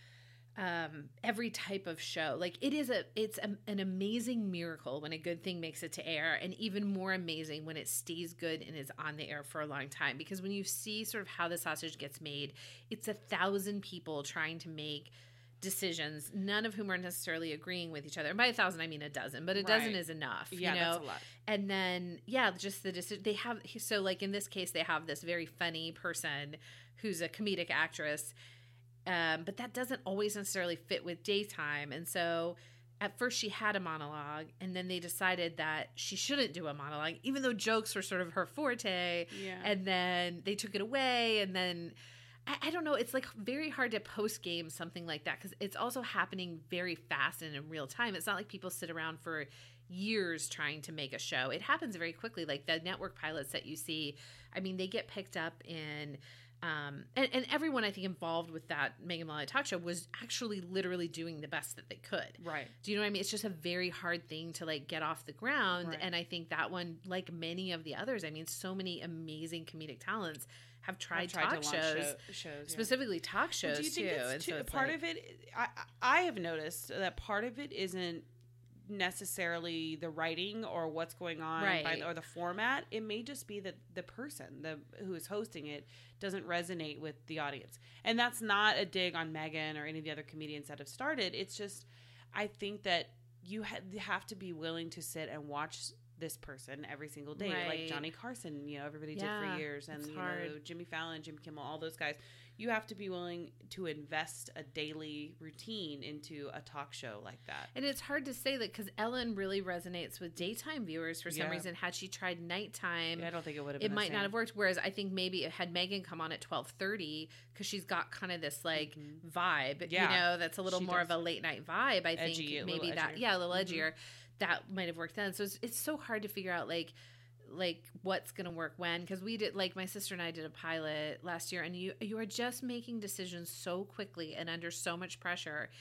type of show, like it's an amazing miracle when a good thing makes it to air, and even more amazing when it stays good and is on the air for a long time. Because when you see sort of how the sausage gets made, it's 1,000 people trying to make decisions, none of whom are necessarily agreeing with each other. And by 1,000, I mean a dozen, but a dozen is enough. Yeah, you know? That's a lot. And then, just the decision they have. So like in this case, they have this very funny person who's a comedic actress. But that doesn't always necessarily fit with daytime. And so at first she had a monologue, and then they decided that she shouldn't do a monologue, even though jokes were sort of her forte. Yeah. And then they took it away. And then I don't know. It's like very hard to post game something like that, because it's also happening very fast and in real time. It's not like people sit around for years trying to make a show. It happens very quickly. Like the network pilots that you see, I mean, they get picked up in And everyone I think involved with that Megan Mullally talk show was actually literally doing the best that they could. Right. Do you know what I mean? It's just a very hard thing to like get off the ground. Right. And I think that one, like many of the others, I mean, so many amazing comedic talents have tried talk shows, specifically talk shows do you think too. It's so part of it, I have noticed that part of it isn't necessarily the writing or what's going on or the format. It may just be that the person who is hosting it doesn't resonate with the audience. And that's not a dig on Megan or any of the other comedians that have started. It's just, I think that you have to be willing to sit and watch this person every single day. Like Johnny Carson, everybody did for years. And, Jimmy Fallon, Jim Kimmel, all those guys. You have to be willing to invest a daily routine into a talk show like that. And it's hard to say that because Ellen really resonates with daytime viewers for some reason. Had she tried nighttime, I don't think it would have been it might not have worked. Whereas I think maybe it had Megan come on at 12:30 because she's got kind of this like vibe, that's a little more of a late night vibe. I think maybe that, a little edgier. That might have worked then. So it's so hard to figure out like what's going to work when, because we did, like my sister and I did a pilot last year, and you are just making decisions so quickly and under so much pressure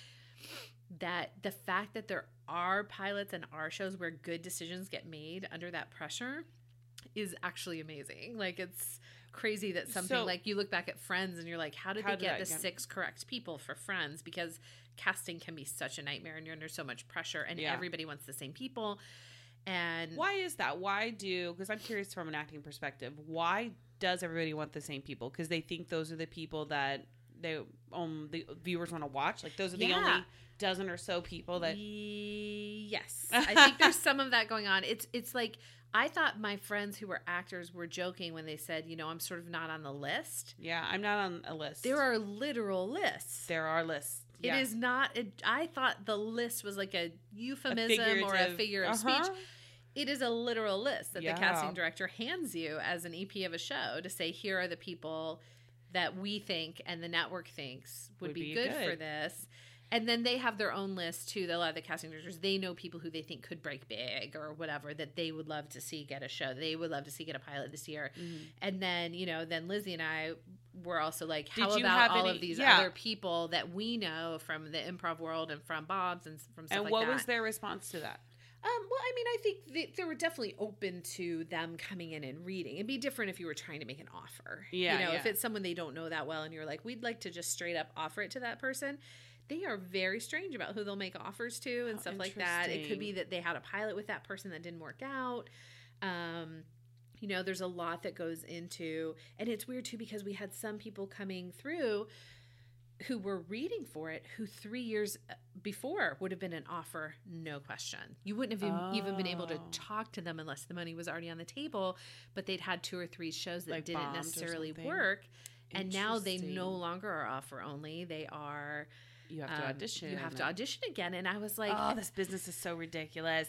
that the fact that there are pilots and are shows where good decisions get made under that pressure is actually amazing. Like it's crazy that something like you look back at Friends and you're like, how did they get the 6 correct people for Friends? Because casting can be such a nightmare and you're under so much pressure and everybody wants the same people. And why is that? Because I'm curious from an acting perspective, why does everybody want the same people? Because they think those are the people that the viewers want to watch. Like those are the only dozen or so people that. Yes, I think there's some of that going on. It's like I thought my friends who were actors were joking when they said, I'm sort of not on the list. Yeah, I'm not on a list. There are literal lists. There are lists. It is not. I thought the list was like a euphemism or a figure of speech. It is a literal list that the casting director hands you as an EP of a show to say, here are the people that we think and the network thinks would be good for this. And then they have their own list too. A lot of the casting directors, they know people who they think could break big or whatever that they would love to see get a show. They would love to see get a pilot this year. Mm-hmm. And then, then Lizzie and I were also like, how about all of these other people that we know from the improv world and from Bob's and from stuff like that? And what was their response to that? Well, I mean, I think they were definitely open to them coming in and reading. It'd be different if you were trying to make an offer. If it's someone they don't know that well and you're like, we'd like to just straight up offer it to that person. They are very strange about who they'll make offers to and stuff like that. It could be that they had a pilot with that person that didn't work out. There's a lot that goes into, and it's weird too because we had some people coming through who were reading for it who 3 years before would have been an offer, no question. You wouldn't have even been able to talk to them unless the money was already on the table, but they'd had 2 or 3 shows that didn't necessarily work. And now they no longer are offer only. They are... You have to audition. You have to audition again, and I was like, "Oh, this business is so ridiculous."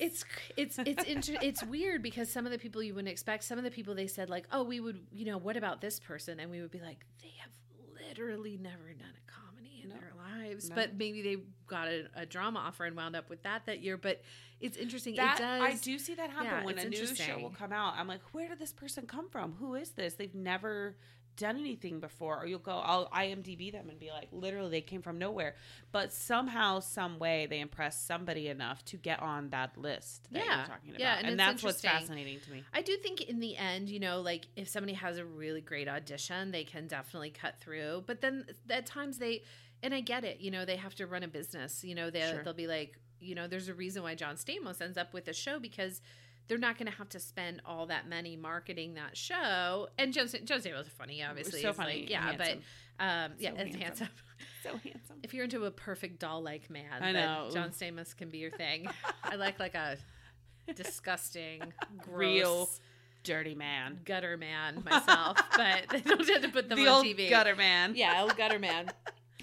It's weird because some of the people you wouldn't expect. Some of the people they said like, "Oh, we would, what about this person?" And we would be like, "They have literally never done a comedy in their lives, but maybe they got a drama offer and wound up with that year." But it's interesting. It does. I do see that happen when a new show will come out. I'm like, "Where did this person come from? Who is this? They've never." Done anything before, or you'll go, I'll IMDb them and be like, literally they came from nowhere, but somehow, some way they impress somebody enough to get on that list that you're talking about. And that's what's fascinating to me. I do think in the end, like if somebody has a really great audition, they can definitely cut through, but then at times and I get it, they have to run a business, they'll be like, there's a reason why John Stamos ends up with a show because they're not going to have to spend all that money marketing that show. And Joe Stamos is funny, obviously. So funny. Like, yeah, but it's handsome. So handsome. If you're into a perfect doll-like man, I know. then John Stamos can be your thing. I like a disgusting, gross, real dirty man, gutter man myself. But they don't tend to put them on TV. The old gutter man. Yeah, old gutter man.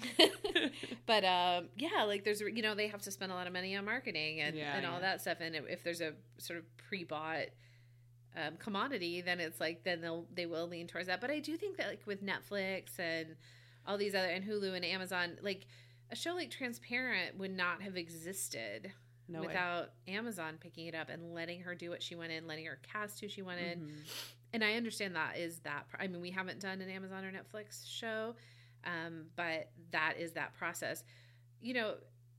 But like there's they have to spend a lot of money on marketing and all that stuff, and if there's a sort of pre-bought commodity, then it's like they will lean towards that. But I do think that like with Netflix and all these other and Hulu and Amazon, like a show like Transparent would not have existed without Amazon picking it up and letting her do what she wanted, letting her cast who she wanted. And I understand I mean, we haven't done an Amazon or Netflix show, but that is that process. You know,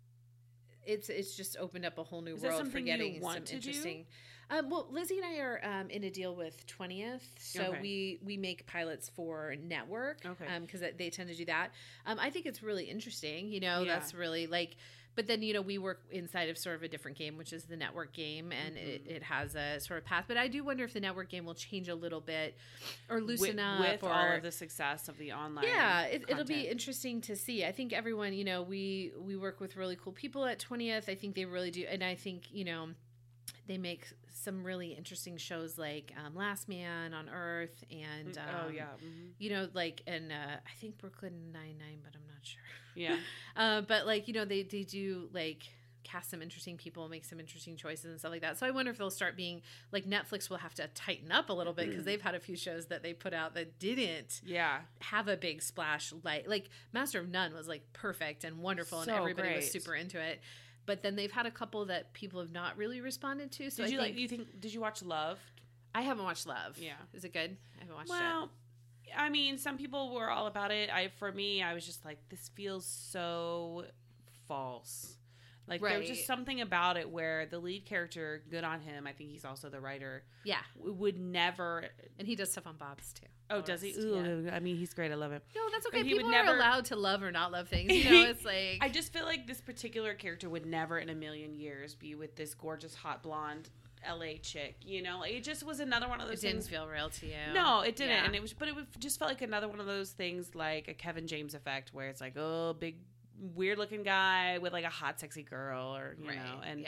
it's just opened up a whole new world for getting some interesting. Well, Lizzie and I are in a deal with 20th, so we make pilots for network, because they tend to do that. I think it's really interesting. You know, that's really like. But then, you know, we work inside of sort of a different game, which is the network game, and it has a sort of path. But I do wonder if the network game will change a little bit or loosen up. With all of the success of the online it'll be interesting to see. I think everyone, you know, we work with really cool people at 20th. I think they really do. And I think, you know, they make some really interesting shows like Last Man on Earth and, you know, like, and I think Brooklyn Nine-Nine, but I'm not sure. Yeah. But like, you know, they do like cast some interesting people, make some interesting choices and stuff like that. So I wonder if they'll start being like Netflix will have to tighten up a little bit because they've had a few shows that they put out that didn't have a big splash. Like Master of None was like perfect and wonderful and everybody was super into it. But then they've had a couple that people have not really responded to. So did you watch Love? I haven't watched Love. Yeah. Is it good? I haven't watched it. Well, I mean, some people were all about it. For me, I was just like, this feels so false. Like, there was just something about it where the lead character, good on him, I think he's also the writer. Yeah. Would never. And he does stuff on Bob's, too. Oh, does he? Ooh, yeah. I mean, he's great. I love him. No, that's okay. People are allowed to love or not love things. You know, it's like. I just feel like this particular character would never in a million years be with this gorgeous, hot blonde LA chick, you know, it just was another one of those things. It didn't feel real to you. No, it didn't. And it just felt like another one of those things, like a Kevin James effect, where it's like, oh, big weird looking guy with like a hot sexy girl, or you know, and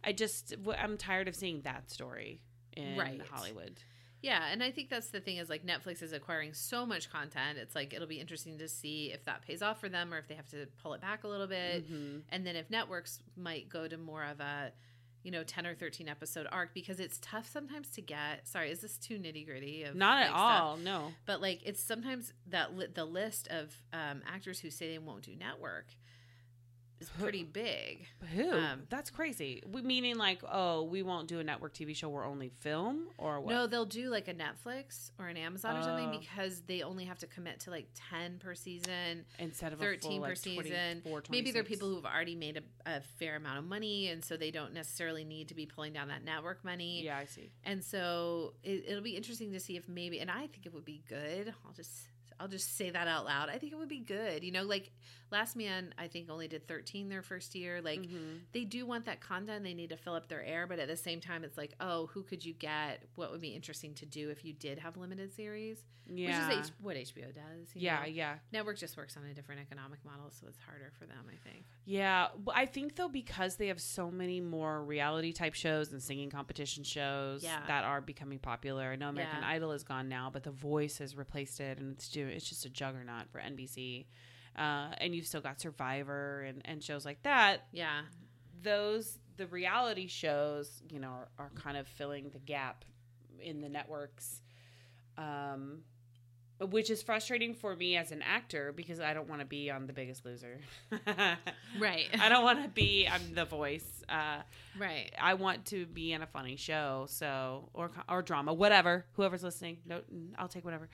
I'm tired of seeing that story in Hollywood. Yeah, and I think that's the thing is like Netflix is acquiring so much content. It's like it'll be interesting to see if that pays off for them or if they have to pull it back a little bit. And then if networks might go to more of a 10 or 13 episode arc, because it's tough sometimes to get. Sorry, is this too nitty gritty? Not at all, no. But like it's sometimes that the list of actors who say they won't do network is pretty big. Who? That's crazy. Meaning like, oh, we won't do a network TV show, we're only film, or what? No, they'll do like a Netflix or an Amazon or something, because they only have to commit to like 10 per season instead of 13 a full, per like, season. 26. Maybe they're people who've already made a fair amount of money, and so they don't necessarily need to be pulling down that network money. Yeah, I see. And so it'll be interesting to see if maybe, and I think it would be good. I'll just say that out loud. I think it would be good. You know, like Last Man, I think only did 13 their first year. Like they do want that content. They need to fill up their air. But at the same time, it's like, oh, who could you get? What would be interesting to do if you did have limited series? Yeah. Which is what HBO does. You know? Yeah. Network just works on a different economic model, so it's harder for them, I think. Yeah. But I think, though, because they have so many more reality type shows and singing competition shows that are becoming popular. I know American Idol is gone now, but The Voice has replaced it, and it's just a juggernaut for NBC. And you've still got Survivor and shows like that. Yeah. The reality shows, are kind of filling the gap in the networks, which is frustrating for me as an actor, because I don't want to be on The Biggest Loser. Right. I don't want to be on The Voice. Right. I want to be in a funny show, or drama, whatever. Whoever's listening, no, I'll take whatever.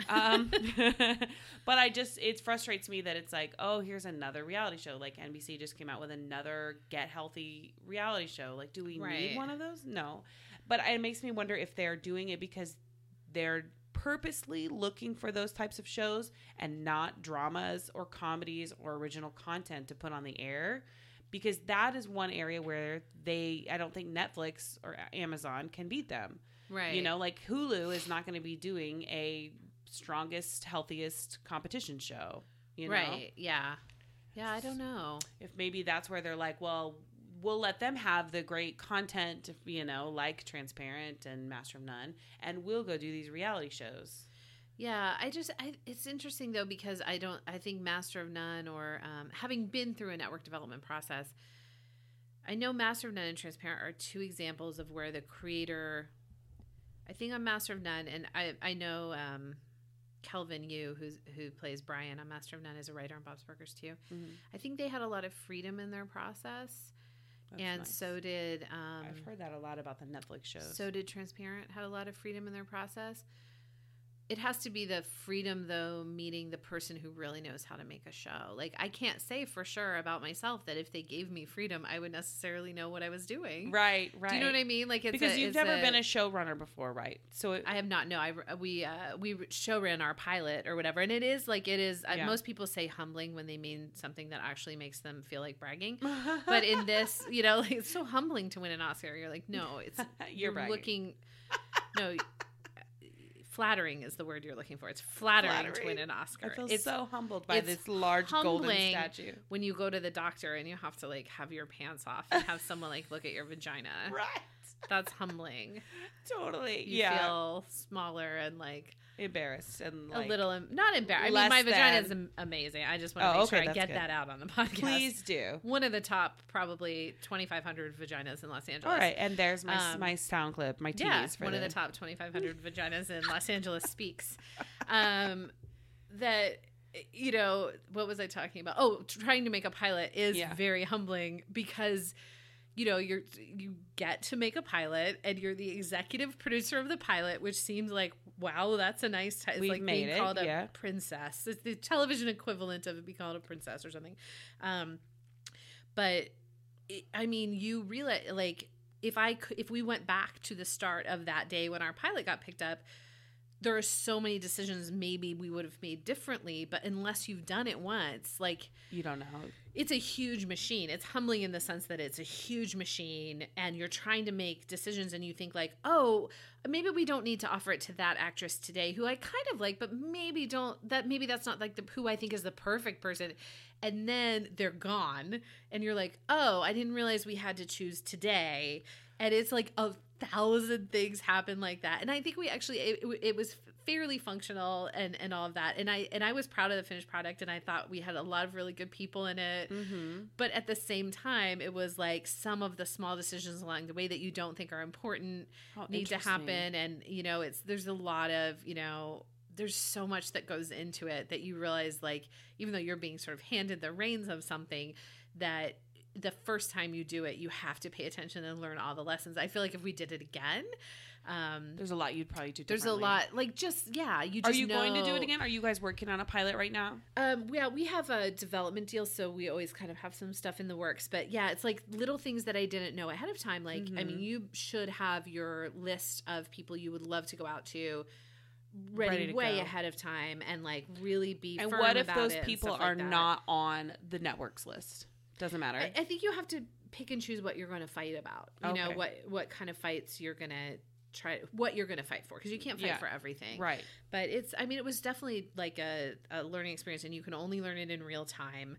But it frustrates me that it's like, oh, here's another reality show. Like NBC just came out with another Get Healthy reality show. Like, do we need one of those? No. But it makes me wonder if they're doing it because they're purposely looking for those types of shows and not dramas or comedies or original content to put on the air, because that is one area where I don't think Netflix or Amazon can beat them. Right. Like Hulu is not going to be doing a strongest, healthiest competition show. Right. Yeah. Yeah. I don't know if maybe that's where they're like, well, we'll let them have the great content, like Transparent and Master of None, and we'll go do these reality shows. Yeah, it's interesting though, because I think Master of None, or having been through a network development process, I know Master of None and Transparent are two examples of where the creator, I think on Master of None, and I know Kelvin Yu, who plays Brian on Master of None, is a writer on Bob's Burgers too. I think they had a lot of freedom in their process. and nice. So did I've heard that a lot about the Netflix shows. So did Transparent, had a lot of freedom in their process. It has to be the freedom, though, meeting the person who really knows how to make a show. Like, I can't say for sure about myself that if they gave me freedom, I would necessarily know what I was doing. Right. Do you know what I mean? Like, it's because you've never been a showrunner before, right? So I have not. No, we show ran our pilot or whatever, and it is. Most people say humbling when they mean something that actually makes them feel like bragging. But in this, like, it's so humbling to win an Oscar. You're like, no, it's you're looking. No. Flattering is the word you're looking for. It's flattering to win an Oscar. I feel so humbled by this large golden statue. When you go to the doctor and you have to like have your pants off and have someone like look at your vagina. Right. That's humbling. Totally. You feel smaller and like embarrassed and like a little not embarrassed. I mean, my vagina is amazing. I just want to make sure I get that out on the podcast. Please do. One of the top probably 2,500 vaginas in Los Angeles. All right, and there's my sound clip, my tease for one of the top 2,500 vaginas in Los Angeles speaks. That what was I talking about? Oh, trying to make a pilot is very humbling because you get to make a pilot and you're the executive producer of the pilot, which seems like, wow, that's a nice title. It's like being called a princess. It's the television equivalent of being called a princess or something. But you realize, like, if we went back to the start of that day when our pilot got picked up, there are so many decisions maybe we would have made differently, but unless you've done it once, like, you don't know. It's a huge machine. It's humbling in the sense that it's a huge machine and you're trying to make decisions and you think like, oh, maybe we don't need to offer it to that actress today who I kind of like, but maybe that's not like who I think is the perfect person. And then they're gone and you're like, oh, I didn't realize we had to choose today. And it's like 1,000 things happen like that. And I think we actually, it was fairly functional and all of that. And I was proud of the finished product and I thought we had a lot of really good people in it. Mm-hmm. But at the same time, it was like some of the small decisions along the way that you don't think are important need to happen. And, there's a lot of, there's so much that goes into it that you realize, like, even though you're being sort of handed the reins of something, that the first time you do it, you have to pay attention and learn all the lessons. I feel like if we did it again, there's a lot you'd probably do differently. There's a lot, like, Are you going to do it again? Are you guys working on a pilot right now? We have a development deal, so we always kind of have some stuff in the works. But yeah, it's like little things that I didn't know ahead of time. Like, mm-hmm. You should have your list of people you would love to go out to ready way ahead of time and like really be firm about it. And what if those people are not on the network's list? Doesn't matter. I think you have to pick and choose what you're going to fight about. You know, what kind of fights you're going to what you're going to fight for, because you can't fight for everything. Right. But it was definitely like a learning experience, and you can only learn it in real time.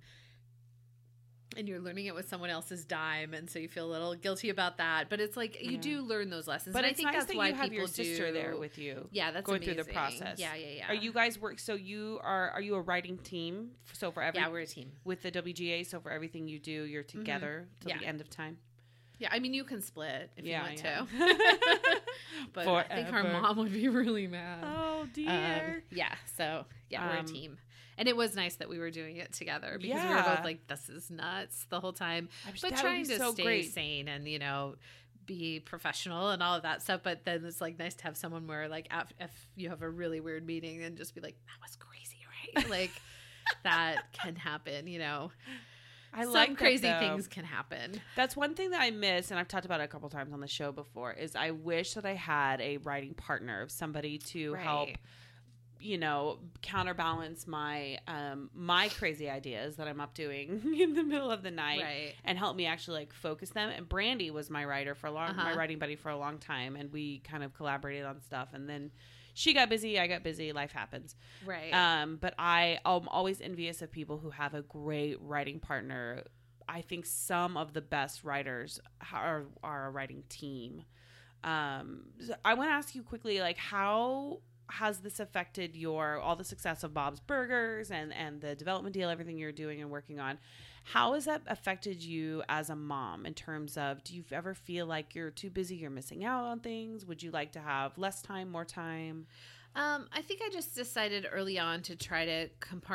And you're learning it with someone else's dime, and so you feel a little guilty about that. But it's like you do learn those lessons. But and I think that's that why you have people your sister there with you. Yeah, that's going amazing. through the process. Yeah. Are you guys So are you a writing team? So for every we're a team with the WGA. So for everything you do, you're together till the end of time. Yeah, I mean, you can split if you want to. But Forever. I think our mom would be really mad. Oh, dear. So we're a team. And it was nice that we were doing it together because we were both like, this is nuts the whole time. But trying to stay sane and, be professional and all of that stuff. But then it's like nice to have someone where like if you have a really weird meeting and just be like, that was crazy, right? Like that can happen, Some crazy things can happen. That's one thing that I miss, and I've talked about it a couple times on the show before, is I wish that I had a writing partner, of somebody to help, counterbalance my my crazy ideas that I'm up doing in the middle of the night, and help me actually like focus them. And Brandy was my writer for my writing buddy for a long time, and we kind of collaborated on stuff. And then she got busy, I got busy, life happens. Right. But I'm always envious of people who have a great writing partner. I think some of the best writers are a writing team. So I want to ask you quickly, like, how has this affected all the success of Bob's Burgers and the development deal, everything you're doing and working on? How has that affected you as a mom in terms of, do you ever feel like you're too busy, you're missing out on things? Would you like to have less time, more time? I think I just decided early on to try to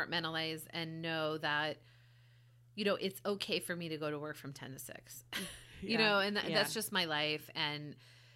compartmentalize and know that, it's okay for me to go to work from 10 to 6. you know, and that's just my life. And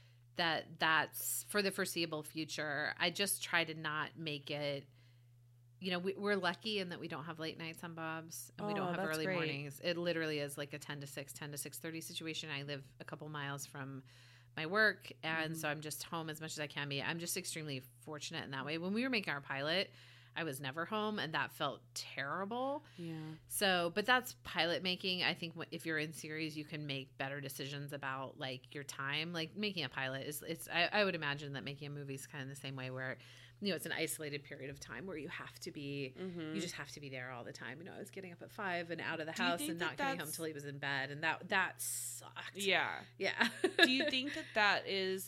that's for the foreseeable future. I just try to not make it, you know, we're lucky in that we don't have late nights on Bob's and we don't have early mornings. It literally is like a 10 to 6, 10 to 6:30 situation. I live a couple miles from my work. And so I'm just home as much as I can be. I'm just extremely fortunate in that way. When we were making our pilot, I was never home, and that felt terrible. Yeah. So, but that's pilot making. I think if you're in series, you can make better decisions about like your time. Like making a pilot I would imagine that making a movie is kind of the same way, where, you know, it's an isolated period of time where you have to be, you just have to be there all the time. You know, I was getting up at 5 and out of the house and not coming home till he was in bed, and that sucked. Yeah. Yeah. Do you think that is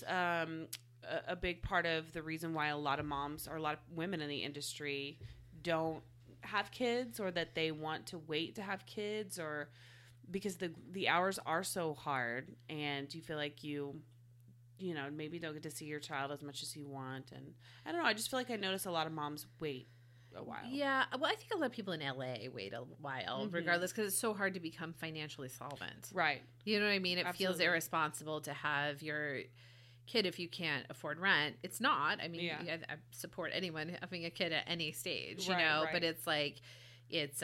a big part of the reason why a lot of moms or a lot of women in the industry don't have kids, or that they want to wait to have kids, or because the hours are so hard and you feel like you know, maybe don't get to see your child as much as you want? And I don't know, I just feel like I notice a lot of moms wait a while. Yeah, well, I think a lot of people in LA wait a while, regardless, because it's so hard to become financially solvent. Right. You know what I mean? It feels irresponsible to have your kid if you can't afford rent. It's not. I mean, I support anyone having a kid at any stage, you know, but it's like, it's,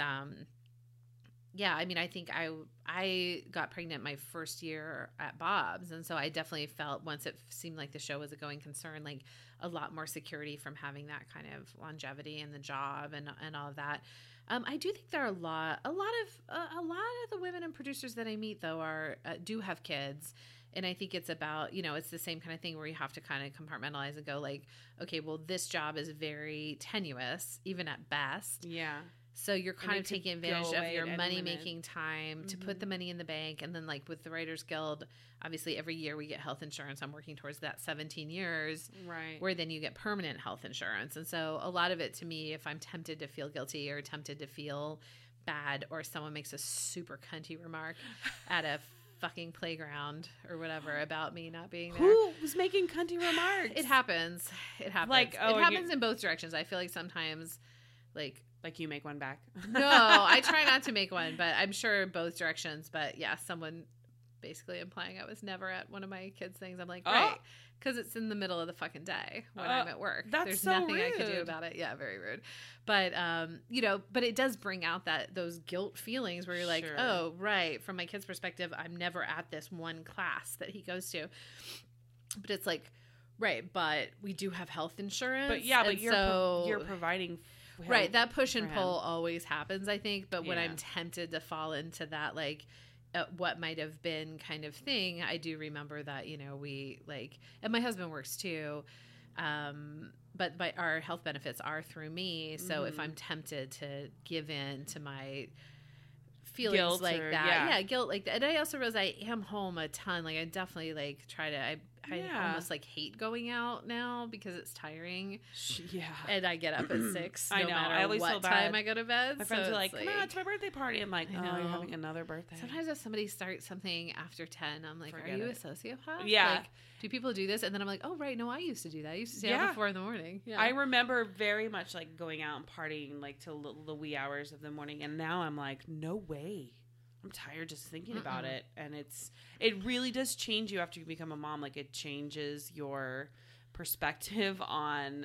yeah, I mean, I think I got pregnant my first year at Bob's, and so I definitely felt, once it seemed like the show was a going concern, like a lot more security from having that kind of longevity in the job and all of that. I do think there are a lot of the women and producers that I meet, though, do have kids. And I think it's about, you know, it's the same kind of thing where you have to kind of compartmentalize and go like, okay, well, this job is very tenuous, even at best. Yeah. So you're kind of taking advantage of your money-making time to put the money in the bank. And then, like, with the Writers Guild, obviously every year we get health insurance. I'm working towards that 17 years. Right. Where then you get permanent health insurance. And so a lot of it, to me, if I'm tempted to feel guilty or tempted to feel bad, or someone makes a super cunty remark at a fucking playground or whatever about me not being there. Who was making cunty remarks? It happens. Like, it happens in both directions. I feel like sometimes, like you make one back. No, I try not to make one, but I'm sure both directions. But yeah, someone basically implying I was never at one of my kids' things. I'm like, right, because it's in the middle of the fucking day when I'm at work. There's nothing rude. I can do about it. Yeah, very rude. But you know, but it does bring out those guilt feelings where you're like, oh, right. From my kid's perspective, I'm never at this one class that he goes to. But it's like, right, but we do have health insurance. But yeah, but you're providing. Right, that push and pull always happens, I think. But when I'm tempted to fall into that, like, what might have been kind of thing, I do remember that, you know, we, like, and my husband works too, but our health benefits are through me. So if I'm tempted to give in to my feelings guilt like that, guilt like that. And I also realize I am home a ton. Like, I definitely, like, try to, I almost, like, hate going out now because it's tiring. Yeah. And I get up at 6 no matter what time I go to bed. My friends are like, come on, it's my birthday party. I'm like, oh, you're having another birthday. Sometimes if somebody starts something after 10, I'm like, are you a sociopath? Yeah. Like, do people do this? And then I'm like, oh, right, no, I used to do that. I used to stay out at 4 a.m. Yeah. I remember very much, like, going out and partying, like, till the wee hours of the morning. And now I'm like, no way. I'm tired just thinking about it. And it really does change you after you become a mom. Like, it changes your perspective on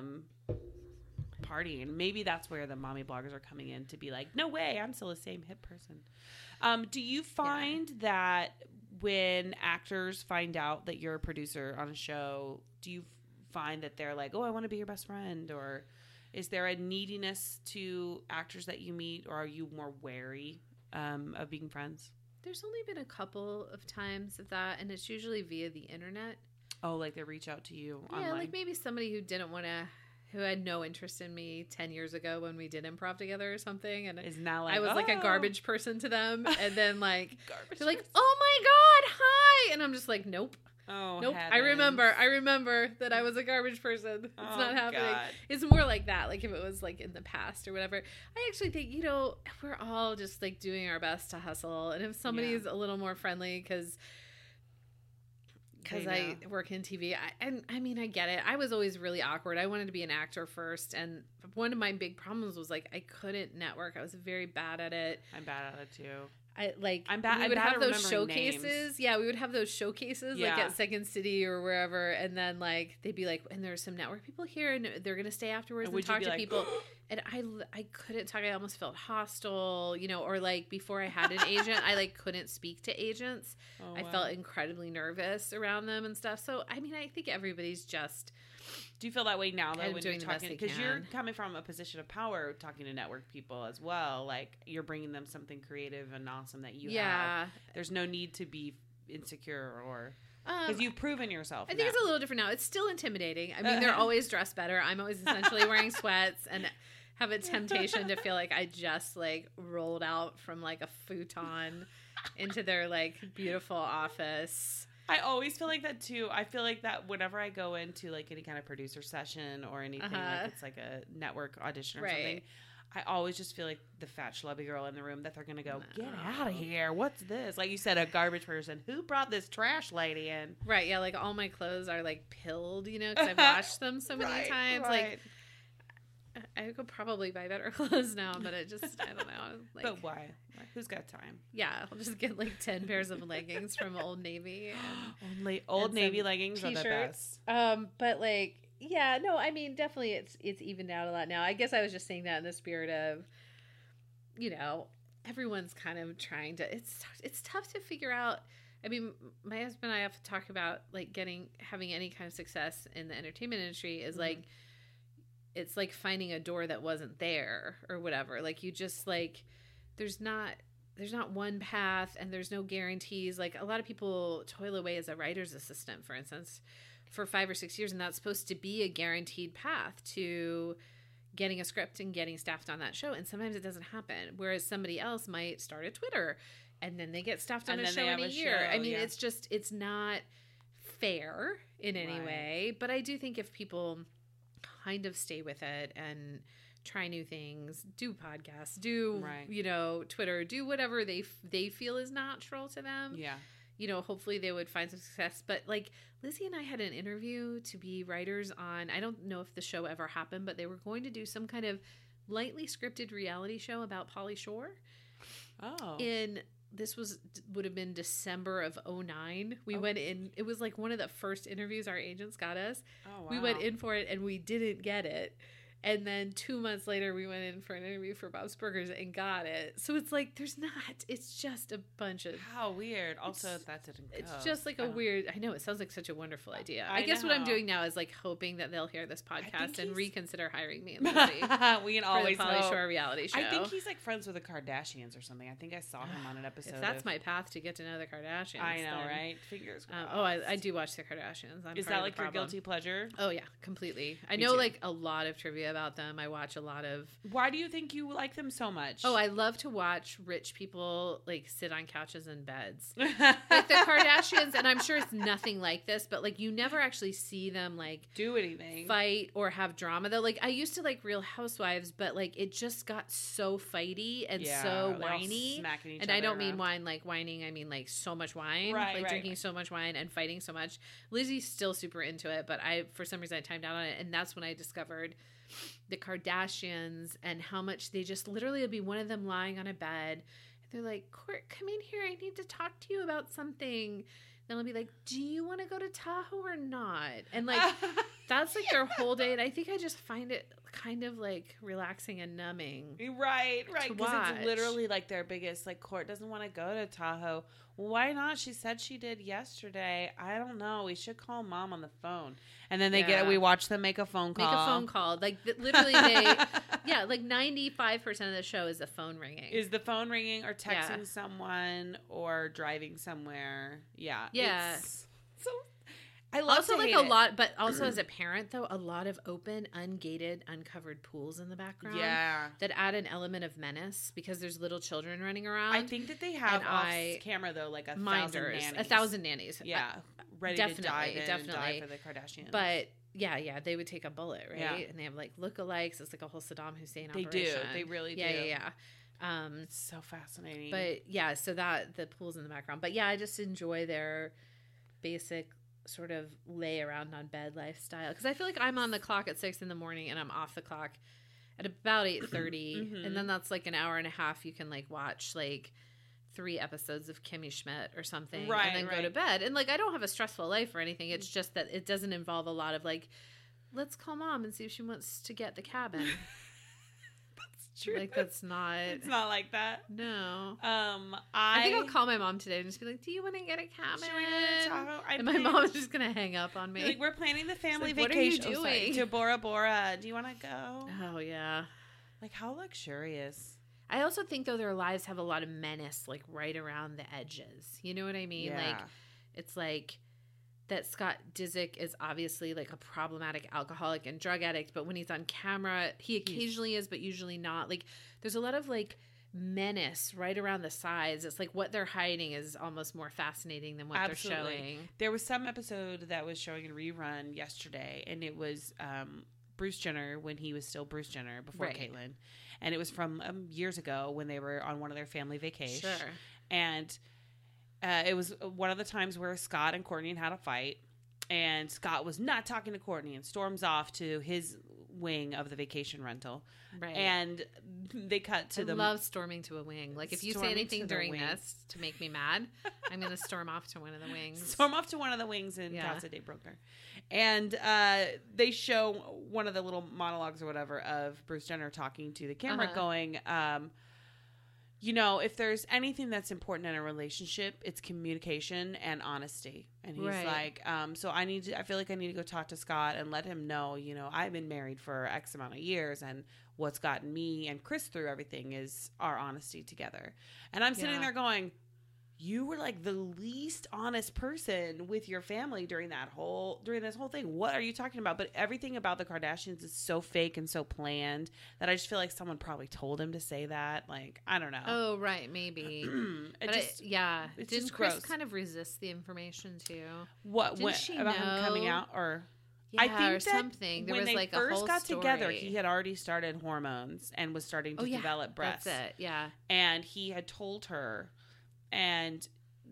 partying. Maybe that's where the mommy bloggers are coming in to be like, no way, I'm still the same hip person. Do you find that when actors find out that you're a producer on a show, do you find that they're like, oh, I want to be your best friend? Or is there a neediness to actors that you meet, or are you more wary of being friends? There's only been a couple of times of that, and it's usually via the internet. Oh, like they reach out to you online? Yeah, like maybe somebody who had no interest in me 10 years ago when we did improv together or something, and is now like, I was like a garbage person to them, and then like they're like, oh my god, hi, and I'm just like, nope. Oh, nope. Heavens. I remember that I was a garbage person. It's not happening. God. It's more like that. Like if it was like in the past or whatever. I actually think, you know, we're all just like doing our best to hustle. And if somebody's a little more friendly because I work in TV, I mean, I get it. I was always really awkward. I wanted to be an actor first. And one of my big problems was like, I couldn't network. I was very bad at it. I'm bad at it too. we would have those showcases. Names. Yeah, we would have those showcases like at Second City or wherever, and then like they'd be like, and there's some network people here, and they're gonna stay afterwards and talk to people. And I couldn't talk. I almost felt hostile, or like before I had an agent, I like couldn't speak to agents. Oh, I felt incredibly nervous around them and stuff. So I mean, I think everybody's just. Do you feel that way now though when you're talking? Because you're coming from a position of power, talking to network people as well. Like you're bringing them something creative and awesome that you have. There's no need to be insecure or because you've proven yourself. I think it's a little different now. It's still intimidating. I mean, they're always dressed better. I'm always essentially wearing sweats and have a temptation to feel like I just like rolled out from like a futon into their like beautiful office. I always feel like that too. I feel like that whenever I go into like any kind of producer session or anything, like it's like a network audition or something, I always just feel like the fat schlubby girl in the room that they're going to go, get out of here. What's this? Like you said, a garbage person. Who brought this trash lady in? Right. Yeah. Like all my clothes are like pilled, because I've washed them so many times. Like I could probably buy better clothes now, but I don't know. Like, but why? Who's got time? Yeah, I'll just get like 10 pairs of leggings from Old Navy. Old Navy leggings t-shirts. Are the best. But like, yeah, no, I mean, definitely it's evened out a lot now. I guess I was just saying that in the spirit of, everyone's kind of trying to. It's tough to figure out. I mean, my husband and I have to talk about like having any kind of success in the entertainment industry is like. It's like finding a door that wasn't there or whatever. Like you just like, there's not one path and there's no guarantees. Like a lot of people toil away as a writer's assistant, for instance, for 5 or 6 years. And that's supposed to be a guaranteed path to getting a script and getting staffed on that show. And sometimes it doesn't happen. Whereas somebody else might start a Twitter and then they get staffed on a show in a year. I mean, it's not fair in any way. But I do think if people kind of stay with it and try new things, do podcasts, do Twitter, do whatever they feel is natural to them. Yeah. Hopefully they would find some success. But like Lizzie and I had an interview to be writers on, I don't know if the show ever happened, but they were going to do some kind of lightly scripted reality show about Pauly Shore. Oh. This would have been December of 2009. We went in. It was like one of the first interviews our agents got us. Oh, wow. We went in for it and we didn't get it. And then 2 months later, we went in for an interview for Bob's Burgers and got it. So it's like, it's just a bunch of... How weird. Also, that didn't go. It's just like a weird... I know, it sounds like such a wonderful idea. I guess what I'm doing now is like hoping that they'll hear this podcast and reconsider hiring me and Lizzie we can always for the Pauly Shore reality show. I think he's like friends with the Kardashians or something. I think I saw him on an episode. If that's my path to get to know the Kardashians. I know, right? Fingers crossed. I do watch the Kardashians. Is that like your guilty pleasure? Oh, yeah, completely. I know like a lot of trivia about them. I watch a lot of... Why do you think you like them so much? Oh, I love to watch rich people like sit on couches and beds. Like the Kardashians, and I'm sure it's nothing like this, but like you never actually see them like do anything, fight or have drama though. Like I used to like Real Housewives, but like it just got so fighty and so whiny. And I don't mean whining, I mean like so much wine. Like drinking so much wine and fighting so much. Lizzie's still super into it, but for some reason I timed out on it, and that's when I discovered the Kardashians and how much they just literally would be one of them lying on a bed and they're like, Court, come in here, I need to talk to you about something. Then I'll be like, do you want to go to Tahoe or not? And like that's like their whole day, and I think I just find it kind of like relaxing and numbing. Right, because it's literally like their biggest, like, Court doesn't want to go to Tahoe. Well, why not? She said she did yesterday. I don't know. We should call Mom on the phone. And then we watch them make a phone call. Like literally like 95% of the show is the phone ringing. Is the phone ringing or texting someone or driving somewhere. Yeah. Yeah. So I love also like a lot, but also as a parent though, a lot of open, ungated, uncovered pools in the background. Yeah, that add an element of menace because there's little children running around. I think that they have off camera though, like 1,000 nannies. Yeah, ready to dive in and die for the Kardashians. But yeah, they would take a bullet, right? Yeah. And they have like lookalikes. It's like a whole Saddam Hussein operation. They do. They really do. Yeah. It's so fascinating. But yeah, so that the pool's in the background. But yeah, I just enjoy their basic sort of lay around on bed lifestyle, because I feel like I'm on the clock at 6 a.m. and I'm off the clock at about 8:30, and then that's like an hour and a half you can like watch like 3 episodes of Kimmy Schmidt or something, right, and then go to bed. And like, I don't have a stressful life or anything. It's just that it doesn't involve a lot of like, let's call mom and see if she wants to get the cabin. That's true. Like, that's not. It's not like that. No. I think I'll call my mom today and just be like, do you want to get a cabin? And my planned, mom is just gonna hang up on me. Like, we're planning the family like, vacation. What are you doing? To Bora Bora. Do you want to go? Oh yeah. Like, how luxurious. I also think, though, their lives have a lot of menace, like, right around the edges. You know what I mean? Yeah. Like, it's like that Scott Disick is obviously, like, a problematic alcoholic and drug addict, but when he's on camera, he occasionally is, but usually not. Like, there's a lot of, like, menace right around the sides. It's like what they're hiding is almost more fascinating than what they're showing. There was some episode that was showing a rerun yesterday, and it was Bruce Jenner when he was still Bruce Jenner before Caitlyn. And it was from years ago when they were on one of their family vacations. Sure. And it was one of the times where Scott and Courtney had a fight. And Scott was not talking to Courtney and storms off to his wing of the vacation rental. Right. And they cut to I love storming to a wing. Like, if you say anything during this to make me mad, I'm going to storm off to one of the wings. Storm off to one of the wings in Casa de Bruckner. And they show one of the little monologues or whatever of Bruce Jenner talking to the camera going, you know, if there's anything that's important in a relationship, it's communication and honesty. And he's like, so I feel like I need to go talk to Scott and let him know, you know, I've been married for X amount of years, and what's gotten me and Chris through everything is our honesty together. And I'm sitting there going, you were like the least honest person with your family during this whole thing. What are you talking about? But everything about the Kardashians is so fake and so planned that I just feel like someone probably told him to say that. Like, I don't know. Oh, right. Maybe. It's Didn't just Chris gross. kind of resist the information too? What she about know? him coming out? Or yeah, I think or that something. There when was they like first a whole got story. together, he had already started hormones and was starting to develop breasts. That's it. Yeah. And he had told her, and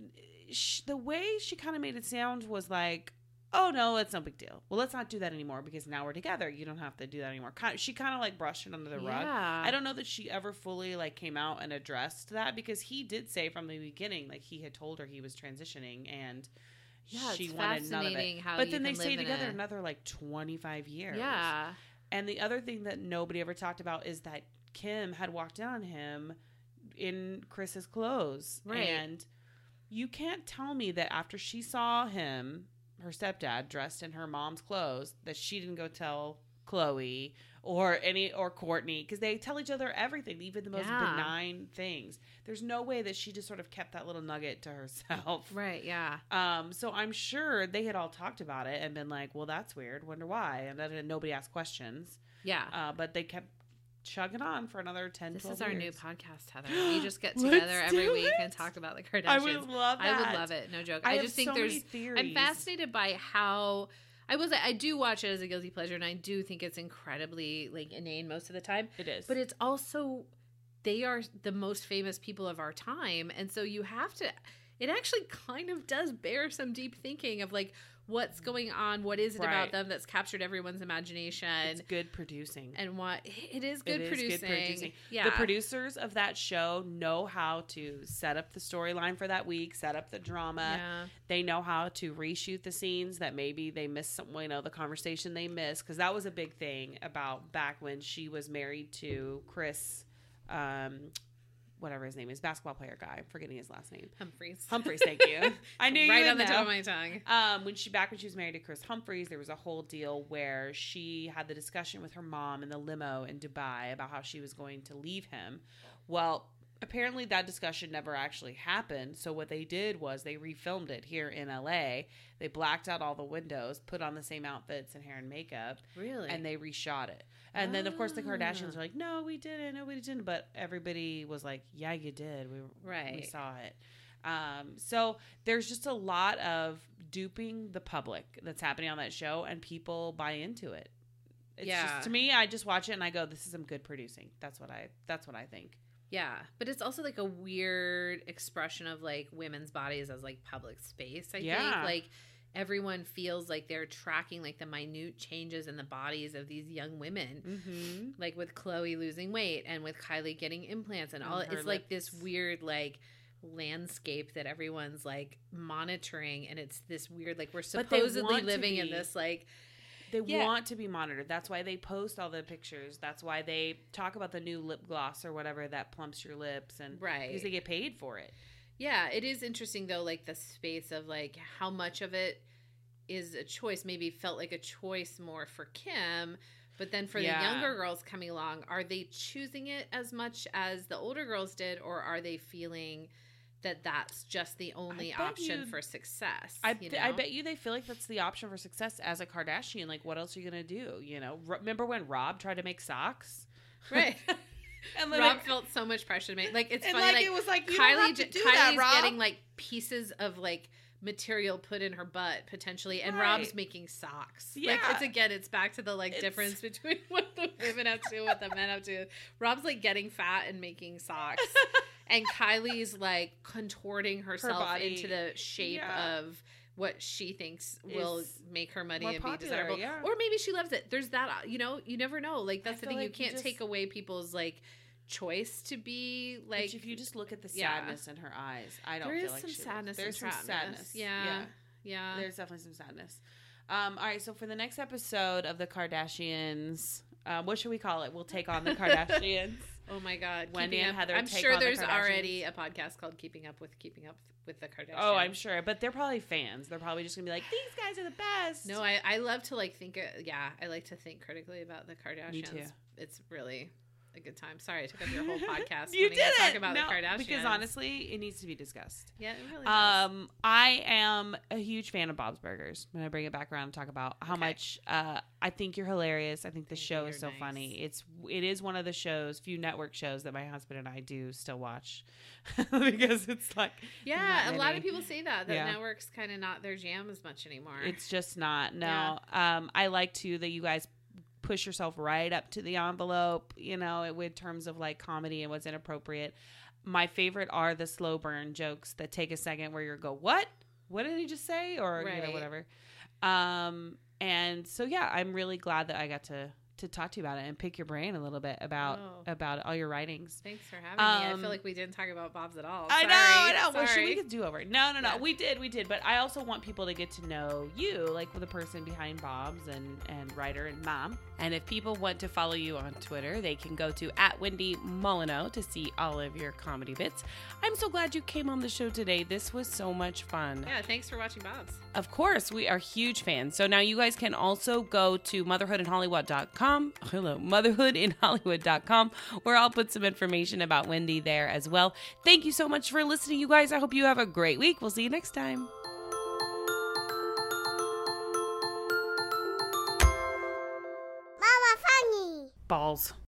the way she kind of made it sound was like, oh no, it's no big deal. Well, let's not do that anymore because now we're together. You don't have to do that anymore. She kind of like brushed it under the rug. I don't know that she ever fully like came out and addressed that, because he did say from the beginning, like, he had told her he was transitioning and she wanted none of it. But then they stayed together another like 25 years. Yeah. And the other thing that nobody ever talked about is that Kim had walked in on him in Chris's clothes. Right. And you can't tell me that after she saw him, her stepdad, dressed in her mom's clothes, that she didn't go tell Khloe or Courtney, because they tell each other everything, even the most benign things. There's no way that she just sort of kept that little nugget to herself. Right, yeah. So I'm sure they had all talked about it and been like, well, that's weird. Wonder why. And then nobody asked questions. Yeah. But they kept chugging on for another 10, 12 years. This is our new podcast, Heather. We just get together every week and talk about the Kardashians. I would love that. I would love it. No joke. I just think there's theories. I'm fascinated by how I do watch it as a guilty pleasure, and I do think it's incredibly like inane most of the time. It is. But it's also, they are the most famous people of our time, and so you have to, it actually kind of does bear some deep thinking of like, what's going on? What is it about them that's captured everyone's imagination? It's good producing. And what it is good producing. Yeah. The producers of that show know how to set up the storyline for that week, set up the drama. Yeah. They know how to reshoot the scenes that maybe they missed some, the conversation they missed, because that was a big thing about back when she was married to Chris, whatever his name is, basketball player guy. I'm forgetting his last name. Humphries, thank you. I knew you right would on the know. tip of my tongue. When she was married to Chris Humphries, there was a whole deal where she had the discussion with her mom in the limo in Dubai about how she was going to leave him. Well, apparently that discussion never actually happened. So what they did was they refilmed it here in LA. They blacked out all the windows, put on the same outfits and hair and makeup. Really? And they reshot it. And then, of course, the Kardashians were like, no, we didn't. No, we didn't. But everybody was like, yeah, you did. We saw it. So there's just a lot of duping the public that's happening on that show, and people buy into it. It's just, to me, I just watch it and I go, this is some good producing. That's what I think. Yeah, but it's also like a weird expression of like women's bodies as like public space. I think like everyone feels like they're tracking like the minute changes in the bodies of these young women, like with Khloe losing weight and with Kylie getting implants and all. It's like this weird like landscape that everyone's like monitoring, and it's this weird, like, we're supposedly living in this like they want to be monitored. That's why they post all the pictures. That's why they talk about the new lip gloss or whatever that plumps your lips, and because they get paid for it. Yeah, it is interesting though, like the space of like how much of it is a choice. Maybe felt like a choice more for Kim, but then for the younger girls coming along, are they choosing it as much as the older girls did, or are they feeling that that's just the only option for success? I bet you they feel like that's the option for success as a Kardashian. Like, what else are you going to do? You know, remember when Rob tried to make socks? Right. And Rob felt so much pressure to make. Like, it's funny. Like, it was like, Kylie's getting like pieces of like material put in her butt potentially, and Rob's making socks. Yeah. Like, it's back to the like difference between what the women have to do, what the men have to do. Rob's like getting fat and making socks. And Kylie's like contorting herself into the shape of what she thinks will make her money and be desirable. Yeah. Or maybe she loves it. There's that, you know, you never know. Like, that's the thing. Like you can't take away people's like choice to be like. Which if you just look at the sadness in her eyes, I don't feel like there's some sadness. There's some sadness. Yeah. There's definitely some sadness. All right. So for the next episode of the Kardashians, what should we call it? We'll take on the Kardashians. Oh my God, Wendy and Heather. I'm sure there's already a podcast called Keeping Up with the Kardashians. Oh, I'm sure, but they're probably fans. They're probably just gonna be like, these guys are the best. No, I love to like think. I like to think critically about the Kardashians. Me too. It's really a good time. Sorry, I took up your whole podcast. You did it. Talk about the Kardashians because honestly, it needs to be discussed. Yeah, it really does. I am a huge fan of Bob's Burgers. I'm gonna bring it back around and talk about how much I think you're hilarious. I think the show is so funny. It is one of the few network shows that my husband and I do still watch because it's like a lot of people say that network's kind of not their jam as much anymore. It's just not. No, I like too that you guys push yourself right up to the envelope, you know, in terms of like comedy and what's inappropriate. My favorite are the slow burn jokes that take a second where you go, what did he just say? Or, you know, whatever. And so, I'm really glad that I got to talk to you about it and pick your brain a little bit about all your writings. Thanks for having me. I feel like we didn't talk about Bob's at all. I know. Well, should we get do over? No. Yeah. We did. But I also want people to get to know you, like the person behind Bob's and writer and mom. And if people want to follow you on Twitter, they can go to @WendyMolyneux to see all of your comedy bits. I'm so glad you came on the show today. This was so much fun. Yeah, thanks for watching Bob's. Of course, we are huge fans. So now you guys can also go to motherhoodinhollywood.com, where I'll put some information about Wendy there as well. Thank you so much for listening, you guys. I hope you have a great week. We'll see you next time. Mama funny. Balls.